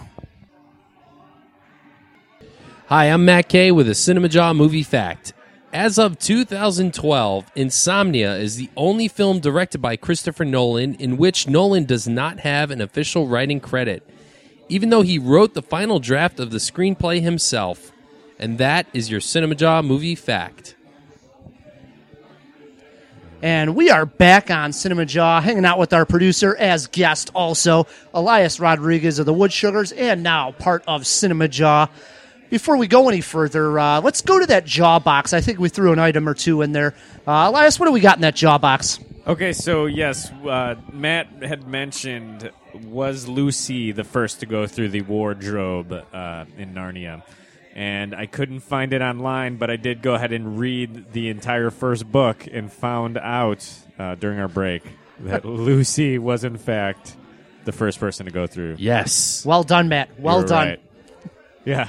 Hi, I'm Matt Kay with a Cinema Jaw movie fact. As of 2012, Insomnia is the only film directed by Christopher Nolan in which Nolan does not have an official writing credit, even though he wrote the final draft of the screenplay himself. And that is your Cinema Jaw movie fact. And we are back on Cinema Jaw, hanging out with our producer as guest also, Elias Rodriguez of the Wood Sugars, and now part of Cinema Jaw. Before we go any further, let's go to that Jaw box. I think we threw an item or two in there. Elias, what do we got in that Jaw box? Okay, so yes, Matt had mentioned, was Lucy the first to go through the wardrobe in Narnia? And I couldn't find it online, but I did go ahead and read the entire first book and found out during our break that Lucy was, in fact, the first person to go through. Yes. Well done, Matt. Well You're done. right. Yeah.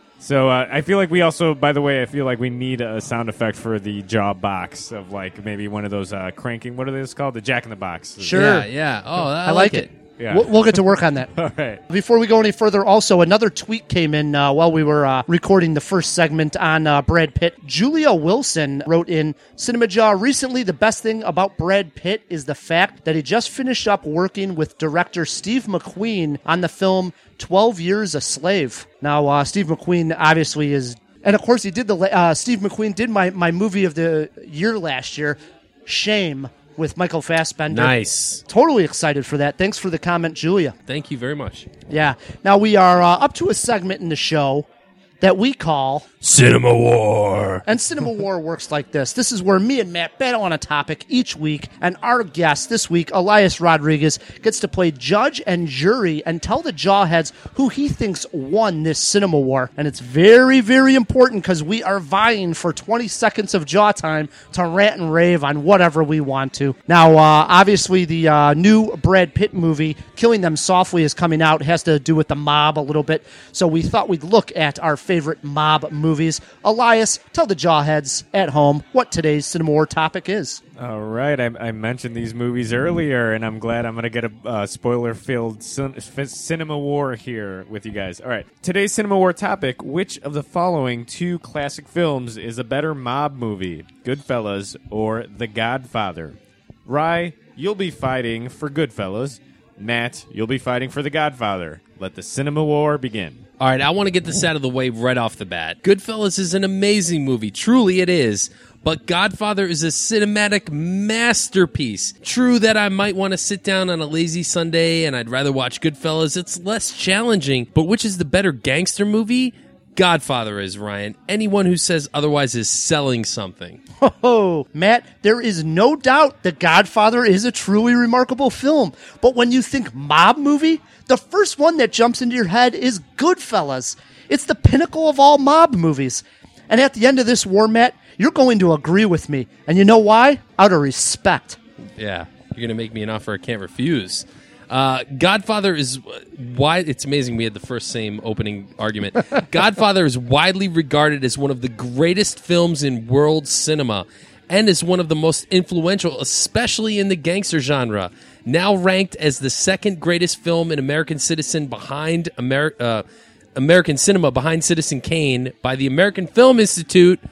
So I feel like we also, by the way, I feel like we need a sound effect for the Jaw box of maybe one of those cranking, what are those called? The Jack in the Box. Sure. Yeah. Oh, I like it. Yeah. We'll get to work on that. All right. Before we go any further, also, another tweet came in while we were recording the first segment on Brad Pitt. Julia Wilson wrote in, Cinema Jaw, recently the best thing about Brad Pitt is the fact that he just finished up working with director Steve McQueen on the film 12 Years a Slave. Now, Steve McQueen obviously is... And, of course, he did Steve McQueen did my movie of the year last year, Shame, with Michael Fassbender. Nice. Totally excited for that. Thanks for the comment, Julia. Thank you very much. Yeah. Now we are up to a segment in the show that we call Cinema War. And Cinema War works like this. This is where me and Matt battle on a topic each week, and our guest this week, Elias Rodriguez, gets to play judge and jury and tell the Jawheads who he thinks won this Cinema War. And it's very, very important because we are vying for 20 seconds of Jaw time to rant and rave on whatever we want to. Now, obviously, the new Brad Pitt movie, Killing Them Softly, is coming out. It has to do with the mob a little bit. So we thought we'd look at our favorite mob movies. Elias, tell the Jawheads at home what today's Cinema War topic is. All right. I mentioned these movies earlier, and I'm glad I'm going to get a spoiler-filled Cinema War here with you guys. All right. Today's Cinema War topic, which of the following two classic films is a better mob movie, Goodfellas or The Godfather? Rye, you'll be fighting for Goodfellas. Matt, you'll be fighting for The Godfather. Let the Cinema War begin. All right, I want to get this out of the way right off the bat. Goodfellas is an amazing movie. Truly it is. But Godfather is a cinematic masterpiece. True that I might want to sit down on a lazy Sunday and I'd rather watch Goodfellas. It's less challenging. But which is the better gangster movie? Godfather is, Ryan. Anyone who says otherwise is selling something. Oh, Matt, there is no doubt The Godfather is a truly remarkable film. But when you think mob movie, the first one that jumps into your head is Goodfellas. It's the pinnacle of all mob movies. And at the end of this war, Matt, you're going to agree with me. And you know why? Out of respect. Yeah, you're going to make me an offer I can't refuse. Godfather is wide. It's amazing we had the first same opening argument. Godfather is widely regarded as one of the greatest films in world cinema and is one of the most influential, especially in the gangster genre. Now ranked as the second greatest film in American cinema behind Citizen Kane by the American Film Institute.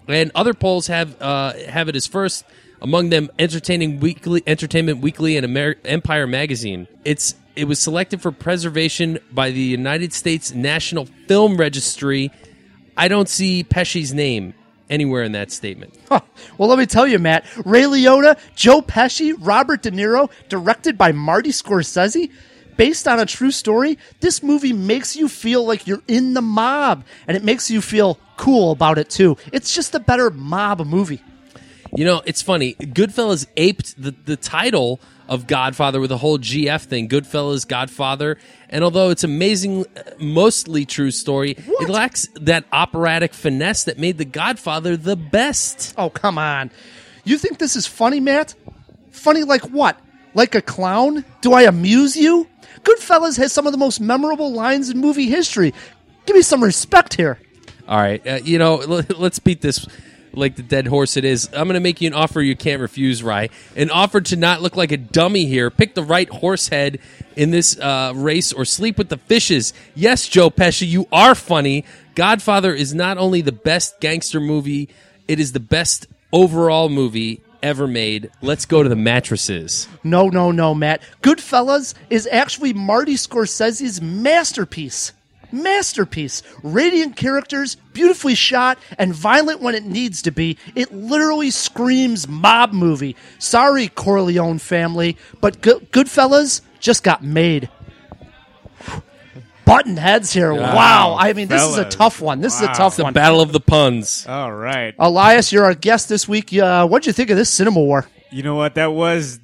And other polls have it as first. Among them, Entertainment Weekly, and Empire Magazine. It was selected for preservation by the United States National Film Registry. I don't see Pesci's name anywhere in that statement. Huh. Well, let me tell you, Matt. Ray Liotta, Joe Pesci, Robert De Niro, directed by Marty Scorsese. Based on a true story, this movie makes you feel like you're in the mob, and it makes you feel cool about it, too. It's just a better mob movie. You know, it's funny. Goodfellas aped the title of Godfather with the whole GF thing. Goodfellas, Godfather. And although it's amazing, mostly true story, it lacks that operatic finesse that made The Godfather the best. Oh, come on. You think this is funny, Matt? Funny like what? Like a clown? Do I amuse you? Goodfellas has some of the most memorable lines in movie history. Give me some respect here. All right. Let's beat this like the dead horse it is. I'm going to make you an offer you can't refuse, Rye. An offer to not look like a dummy here. Pick the right horse head in this race or sleep with the fishes. Yes, Joe Pesci, you are funny. Godfather is not only the best gangster movie, it is the best overall movie ever made. Let's go to the mattresses. No, Matt. Goodfellas is actually Marty Scorsese's masterpiece. Radiant characters, beautifully shot, and violent when it needs to be. It literally screams mob movie. Sorry, Corleone family, but Goodfellas just got made. Button heads here. Wow. I mean, this is a tough one. This is a tough one. Battle of the puns. All right. Elias, you're our guest this week. What'd you think of this Cinema War? You know what? That was,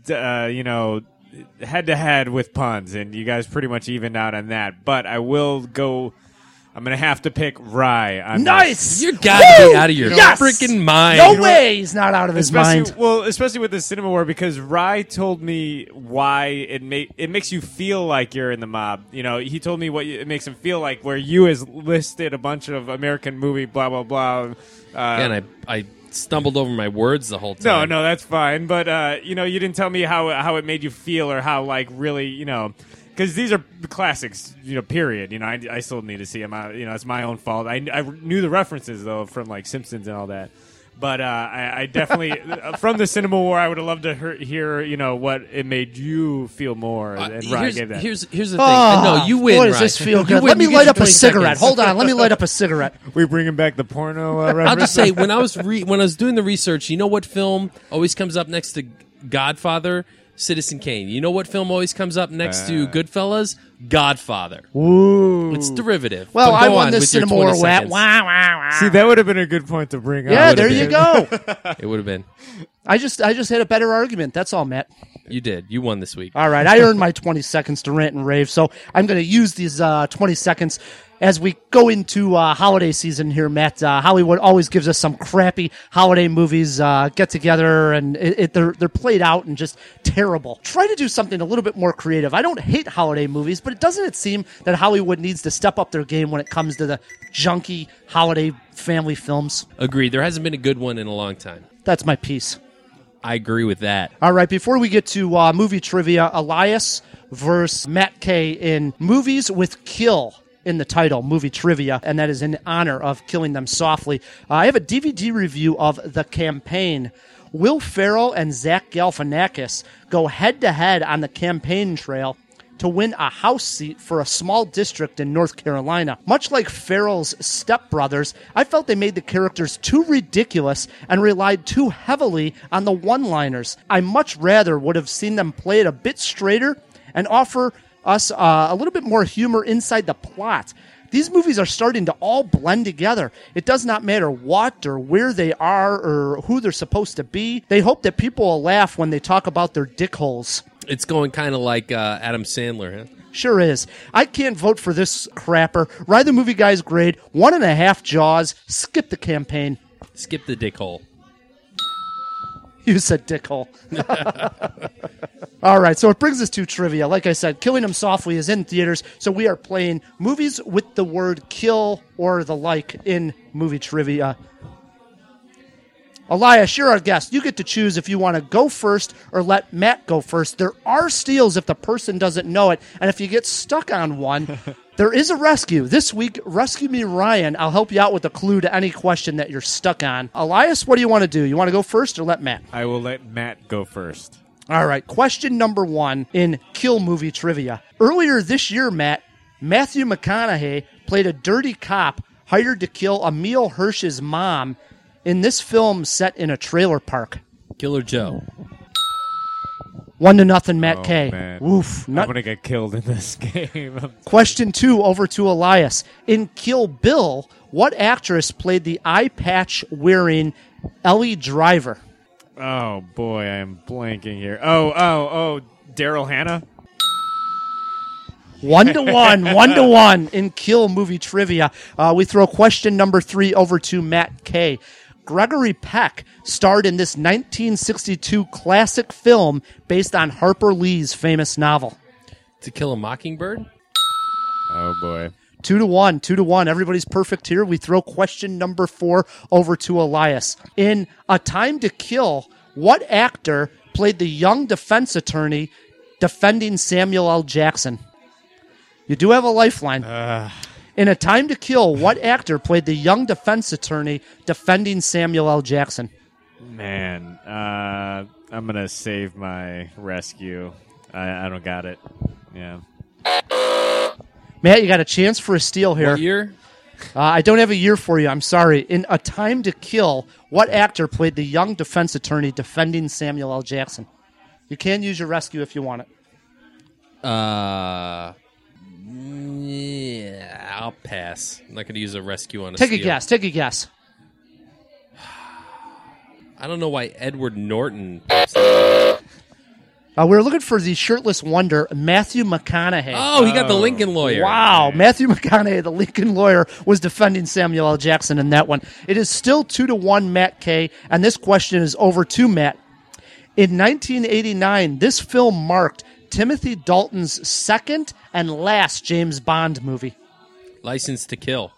head-to-head with puns, and you guys pretty much evened out on that. But I will go... I'm going to have to pick Rye on Nice! this. You got to be out of your freaking mind. No way he's not out of his mind. Well, especially with the Cinema War, because Rye told me why it makes you feel like you're in the mob. You know, he told me what it makes him feel like, where you has listed a bunch of American movie, blah, blah, blah. And I stumbled over my words the whole time. No, that's fine. But, you didn't tell me how it made you feel or how, like, really, because these are classics, period. I still need to see them. It's my own fault. I knew the references, though, from, like, Simpsons and all that. But I definitely, from the Cinema War, I would have loved to hear, what it made you feel more. And Ryan gave that. Here's the thing. No, you win, Boy, does this feel good. Let me light up a cigarette. Hold on. Let me light up a cigarette. We're bringing back the porno reference. I'll just say, when I was doing the research, you know what film always comes up next to Godfather? Citizen Kane. You know what film always comes up next to Goodfellas? Godfather. Ooh. It's derivative. Well, But I go won on this with your Cinema 20 War. seconds. See, that would have been a good point to bring up. Yeah, there you go. It would have been. I just had a better argument. That's all, Matt. You did. You won this week. All right, I earned my 20 seconds to rant and rave, so I'm going to use these 20 seconds as we go into holiday season here, Matt. Hollywood always gives us some crappy holiday movies, get together, and they're played out and just terrible. Try to do something a little bit more creative. I don't hate holiday movies, but doesn't it seem that Hollywood needs to step up their game when it comes to the junky holiday family films? Agreed. There hasn't been a good one in a long time. That's my piece. I agree with that. All right, before we get to movie trivia, Elias versus Matt K in Movies with Kill in the title, movie trivia, and that is in honor of Killing Them Softly. I have a DVD review of The Campaign. Will Ferrell and Zach Galifianakis go head-to-head on the campaign trail to win a House seat for a small district in North Carolina. Much like Ferrell's stepbrothers, I felt they made the characters too ridiculous and relied too heavily on the one-liners. I much rather would have seen them play it a bit straighter and offer us a little bit more humor inside the plot. These movies are starting to all blend together. It does not matter what or where they are or who they're supposed to be. They hope that people will laugh when they talk about their dick holes. It's going kind of like Adam Sandler, huh? Sure is. I can't vote for this crapper. Ride the Movie Guy's grade, 1.5 Jaws, skip the campaign. Skip the dick hole. You said dick hole. All right, so it brings us to trivia. Like I said, Killing Them Softly is in theaters, so we are playing movies with the word kill or the like in movie trivia. Elias, you're our guest. You get to choose if you want to go first or let Matt go first. There are steals if the person doesn't know it, and if you get stuck on one, there is a rescue. This week, Rescue Me Ryan. I'll help you out with a clue to any question that you're stuck on. Elias, what do you want to do? You want to go first or let Matt? I will let Matt go first. All right, question number 1 in Kill movie trivia. Earlier this year, Matt, Matthew McConaughey played a dirty cop hired to kill Emil Hirsch's mom in this film set in a trailer park. Killer Joe. 1-0, Matt K. Man. Oof. I'm going to get killed in this game. Question 2 over to Elias. In Kill Bill, what actress played the eye patch wearing Ellie Driver? Oh, boy, I am blanking here. Oh, Daryl Hannah? 1-1, 1-1 in Kill movie trivia. We throw question number 3 over to Matt K. Gregory Peck starred in this 1962 classic film based on Harper Lee's famous novel. To Kill a Mockingbird? Oh, boy. 2-1, 2-1. Everybody's perfect here. We throw question number 4 over to Elias. In A Time to Kill, what actor played the young defense attorney defending Samuel L. Jackson? You do have a lifeline. In A Time to Kill, what actor played the young defense attorney defending Samuel L. Jackson? Man, I'm going to save my rescue. I don't got it. Yeah. Matt, you got a chance for a steal here. What year? I don't have a year for you. I'm sorry. In A Time to Kill, what actor played the young defense attorney defending Samuel L. Jackson? You can use your rescue if you want it. Yeah, I'll pass. I'm not going to use a rescue on a Take steal. a guess. Take a guess. I don't know why Edward Norton. We're looking for the shirtless wonder, Matthew McConaughey. Oh, he got the Lincoln Lawyer. Wow. Matthew McConaughey, the Lincoln Lawyer, was defending Samuel L. Jackson in that one. It is still 2-1, Matt K., and this question is over to Matt. In 1989, this film marked Timothy Dalton's second and last James Bond movie. License to Kill.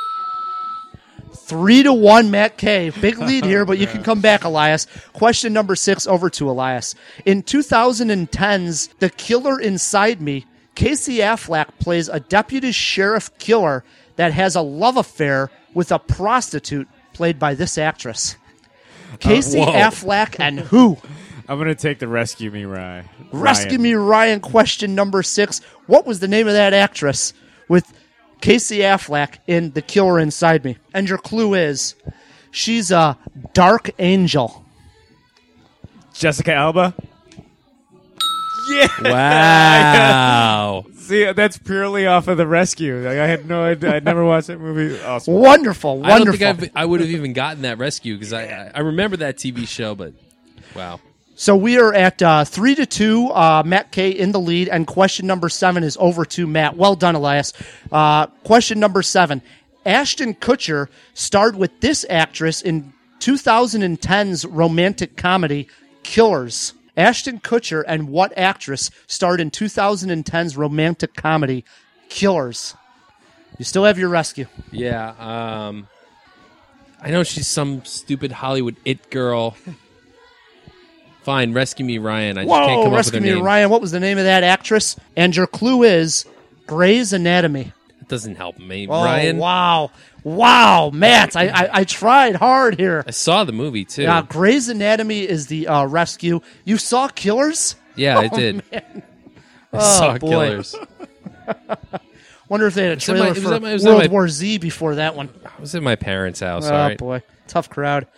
3-1, Matt K. Big lead here, but you can come back, Elias. Question number 6 over to Elias. In 2010's The Killer Inside Me, Casey Affleck plays a deputy sheriff killer that has a love affair with a prostitute played by this actress. Casey Affleck and who? I'm going to take the Rescue Me Ryan. Rescue Me Ryan, question number 6. What was the name of that actress with Casey Affleck in The Killer Inside Me? And your clue is, she's a dark angel. Jessica Alba? Yeah! Wow. See, that's purely off of the rescue. Like, I had no idea. I'd never watched that movie. Awesome. Wonderful, I don't wonderful. think I would have even gotten that rescue because I remember that TV show, but wow. So we are at 3-2. Matt K in the lead, and question number 7 is over to Matt. Well done, Elias. Question number 7. Ashton Kutcher starred with this actress in 2010's romantic comedy Killers. Ashton Kutcher and what actress starred in 2010's romantic comedy Killers? You still have your rescue. Yeah. I know she's some stupid Hollywood it girl. Fine, Rescue Me Ryan. I just can't come up with Rescue her Me name. Ryan. What was the name of that actress? And your clue is Grey's Anatomy. It doesn't help me. Oh, Ryan? Wow, Matt. I tried hard here. I saw the movie, too. Yeah, Grey's Anatomy is the rescue. You saw Killers? Yeah, I did. Man. I saw boy. Killers. Wonder if they had a Was that my- trailer was for that my- was that World my- War Z before that one. I was at my parents' house, Oh, all right? boy. Tough crowd.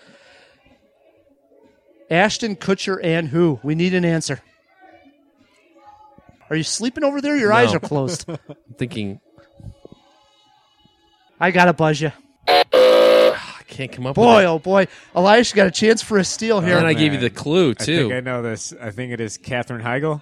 Ashton Kutcher and who? We need an answer. Are you sleeping over there? Your eyes No. are closed. I'm thinking, I got to buzz you. I can't come up Boy, with it. oh boy. Elias, you got a chance for a steal here. And I gave you man. the clue, I think I too. know this. I think it is Katherine Heigl.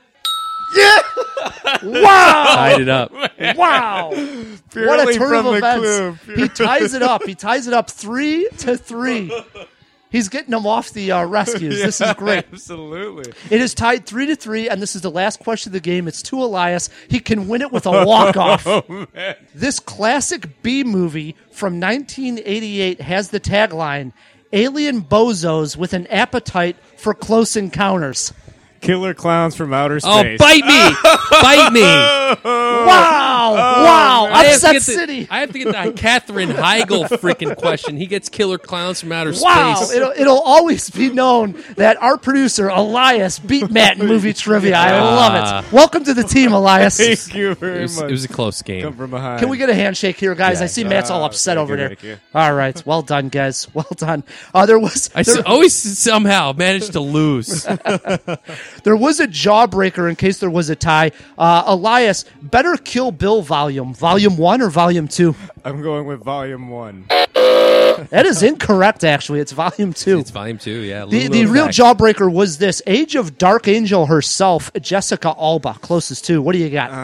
Wow! Tied it up. Wow! What a Purely turn from of the events. clue. He ties it up. He ties it up 3-3. He's getting them off the rescues. This is great. Absolutely. It is tied 3-3, and this is the last question of the game. It's to Elias. He can win it with a walk-off. This classic B movie from 1988 has the tagline, alien bozos with an appetite for close encounters. Killer clowns from outer Oh, space. bite me! Bite me! Wow! Wow! I have to Upset get City. I have to get the Catherine Heigl freaking question. He gets killer clowns from outer Wow! space. It'll always be known that our producer Elias beat Matt in movie trivia. I love it. Welcome to the team, Elias. Thank you It very was, much. it was a close game. Come from behind. Can we get a handshake here, guys? I see Matt's all upset thank over you, there. thank you. All right, well done, guys. Well done. There was Always somehow managed to lose. there was a jawbreaker in case there was a tie. Elias, Better Kill Bill volume 1 or volume 2? I'm going with volume 1. That is incorrect. Actually, it's volume 2. It's volume 2, yeah. The real jawbreaker was this: Age of Dark Angel herself, Jessica Alba, closest to. What do you got?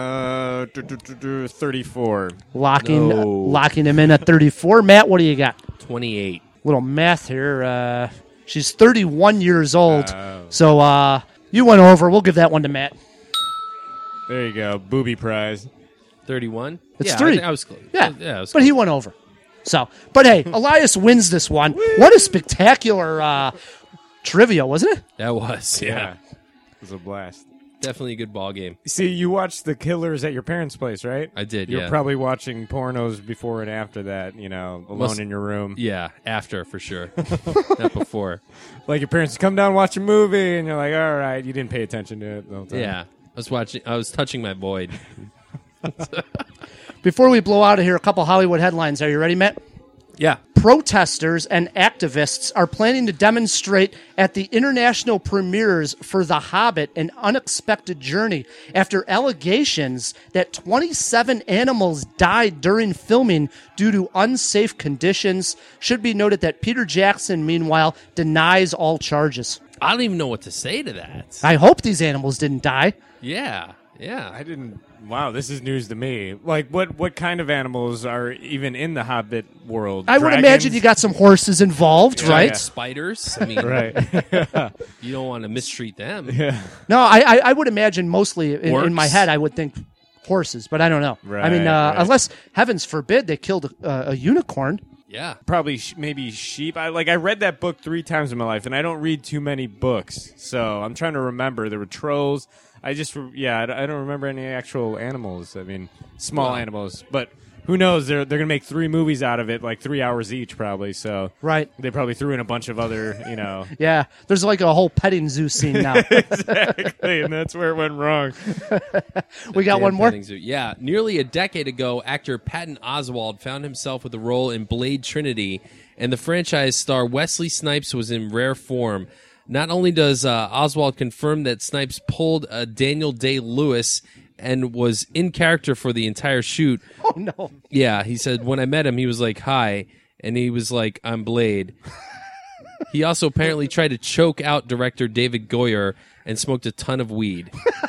34. Locking him in at 34. Matt, what do you got? 28. Little math here. She's 31 years old. So you went over. We'll give that one to Matt. There you go. Booby prize. 31? It's yeah, 3. I was close. Yeah, I was but he went over. So, but hey, Elias wins this one. What a spectacular trivia, wasn't it? That was, yeah. It was a blast. Definitely a good ball game. See, you watched The Killers at your parents' place, right? I did, You're yeah. probably watching pornos before and after that, alone in your room. Yeah, after, for sure. Not before. Like your parents come down, watch a movie, and you're like, all right, you didn't pay attention to it the whole time. Yeah. I was touching my void. Before we blow out of here, a couple Hollywood headlines. Are you ready, Matt? Yeah. Protesters and activists are planning to demonstrate at the international premieres for The Hobbit, An Unexpected Journey, after allegations that 27 animals died during filming due to unsafe conditions. Should be noted that Peter Jackson, meanwhile, denies all charges. I don't even know what to say to that. I hope these animals didn't die. Yeah. I didn't. Wow, this is news to me. Like, what kind of animals are even in the Hobbit world? I would imagine you got some horses involved, right? yeah. Spiders. I mean, Right. you don't want to mistreat them. Yeah. No, I would imagine mostly in my Orcs? head I would think horses, but I don't know. I mean, Right. unless heavens forbid they killed a unicorn. Yeah. Probably maybe sheep. I read that book 3 times in my life, and I don't read too many books, so I'm trying to remember. There were trolls. I don't remember any actual animals. I mean, small animals, but who knows? They're gonna make 3 movies out of it, like 3 hours each, probably. So Right. they probably threw in a bunch of other, Yeah, there's like a whole petting zoo scene now. exactly, and that's where it went wrong. We got one more. Petting zoo. Yeah. Nearly a decade ago, actor Patton Oswalt found himself with a role in Blade Trinity, and the franchise star Wesley Snipes was in rare form. Not only does Oswald confirm that Snipes pulled a Daniel Day-Lewis and was in character for the entire shoot. Oh no! Yeah, he said, when I met him, he was like, hi, and he was like, I'm Blade. He also apparently tried to choke out director David Goyer and smoked a ton of weed.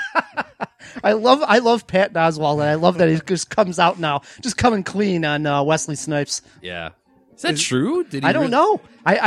I love Patton Oswalt, and I love that he just comes out now, just coming clean on Wesley Snipes. Yeah. Is that true? Did he I don't know.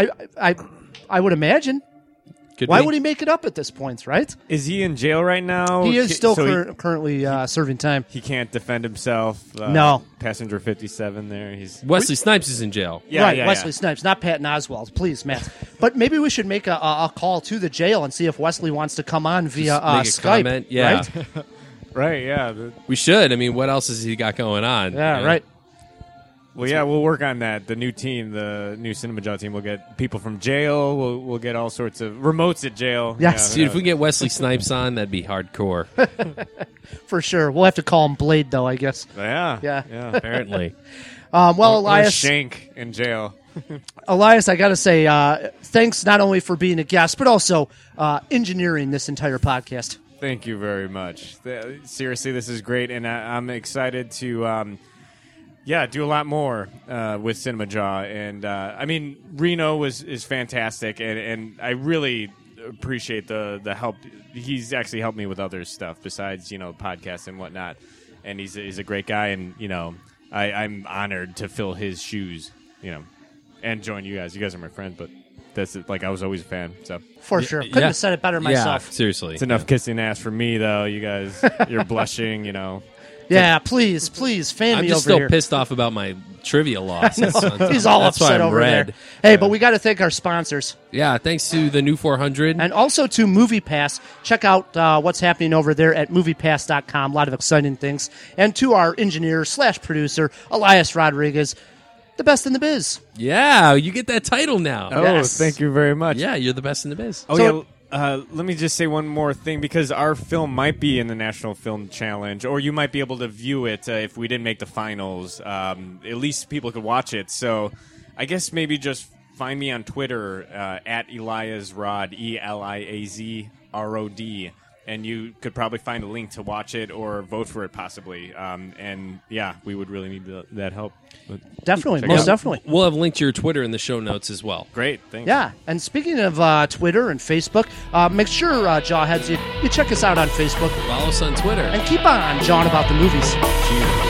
I would imagine. Could Why be. would he make it up at this point, right? Is he in jail right now? He is still So currently serving time. he can't defend himself. No. Passenger 57 there. He's Wesley Snipes is in jail. Right, Wesley Snipes, not Patton Oswalt. Please, Matt. But maybe we should make a call to the jail and see if Wesley wants to come on via Make a Skype. comment. Yeah. Right? Right, yeah. We should. I mean, what else has he got going on? Yeah, right. Well, yeah, we'll work on that. The new team, the new Cinema Jaw team, will get people from jail. We'll get all sorts of remotes at jail. Yes. Dude, if we get Wesley Snipes on, that'd be hardcore. For sure. We'll have to call him Blade, though, I guess. Yeah. Apparently. Well, Or Elias, Shank in jail. I got to say, thanks not only for being a guest, but also engineering this entire podcast. Thank you very much. Seriously, this is great, and I'm excited to do a lot more with Cinema Jaw. And I mean, Reno is fantastic, and I really appreciate the help. He's actually helped me with other stuff besides podcasts and whatnot. And he's a great guy, and I'm honored to fill his shoes, and join you guys. You guys are my friends, but that's like I was always a fan. So For sure. Couldn't have said it better myself. Yeah, seriously. it's enough kissing ass for me, though. You guys, you're blushing. Yeah, please, fan I'm me just over still here. pissed off about my trivia loss. He's all that's why upset I'm over red. there. Hey, but we got to thank our sponsors. Yeah, thanks to the new 400. And also to MoviePass. Check out what's happening over there at MoviePass.com. A lot of exciting things. And to our engineer/producer, Elias Rodriguez, the best in the biz. Yeah, you get that title now. Oh, Yes. thank you very much. Yeah, you're the best in the biz. Oh, So- let me just say one more thing, because our film might be in the National Film Challenge, or you might be able to view it if we didn't make the finals. At least people could watch it. So I guess maybe just find me on Twitter at EliasRod, ELIAZROD, and you could probably find a link to watch it or vote for it possibly. And yeah, we would really need that help. But Definitely, check most out. definitely. We'll have a link to your Twitter in the show notes as well. Great, thanks. Yeah, and speaking of Twitter and Facebook, make sure, Jawheads, you check us out on Facebook. Follow us on Twitter. And keep on jawing about the movies. Cheers.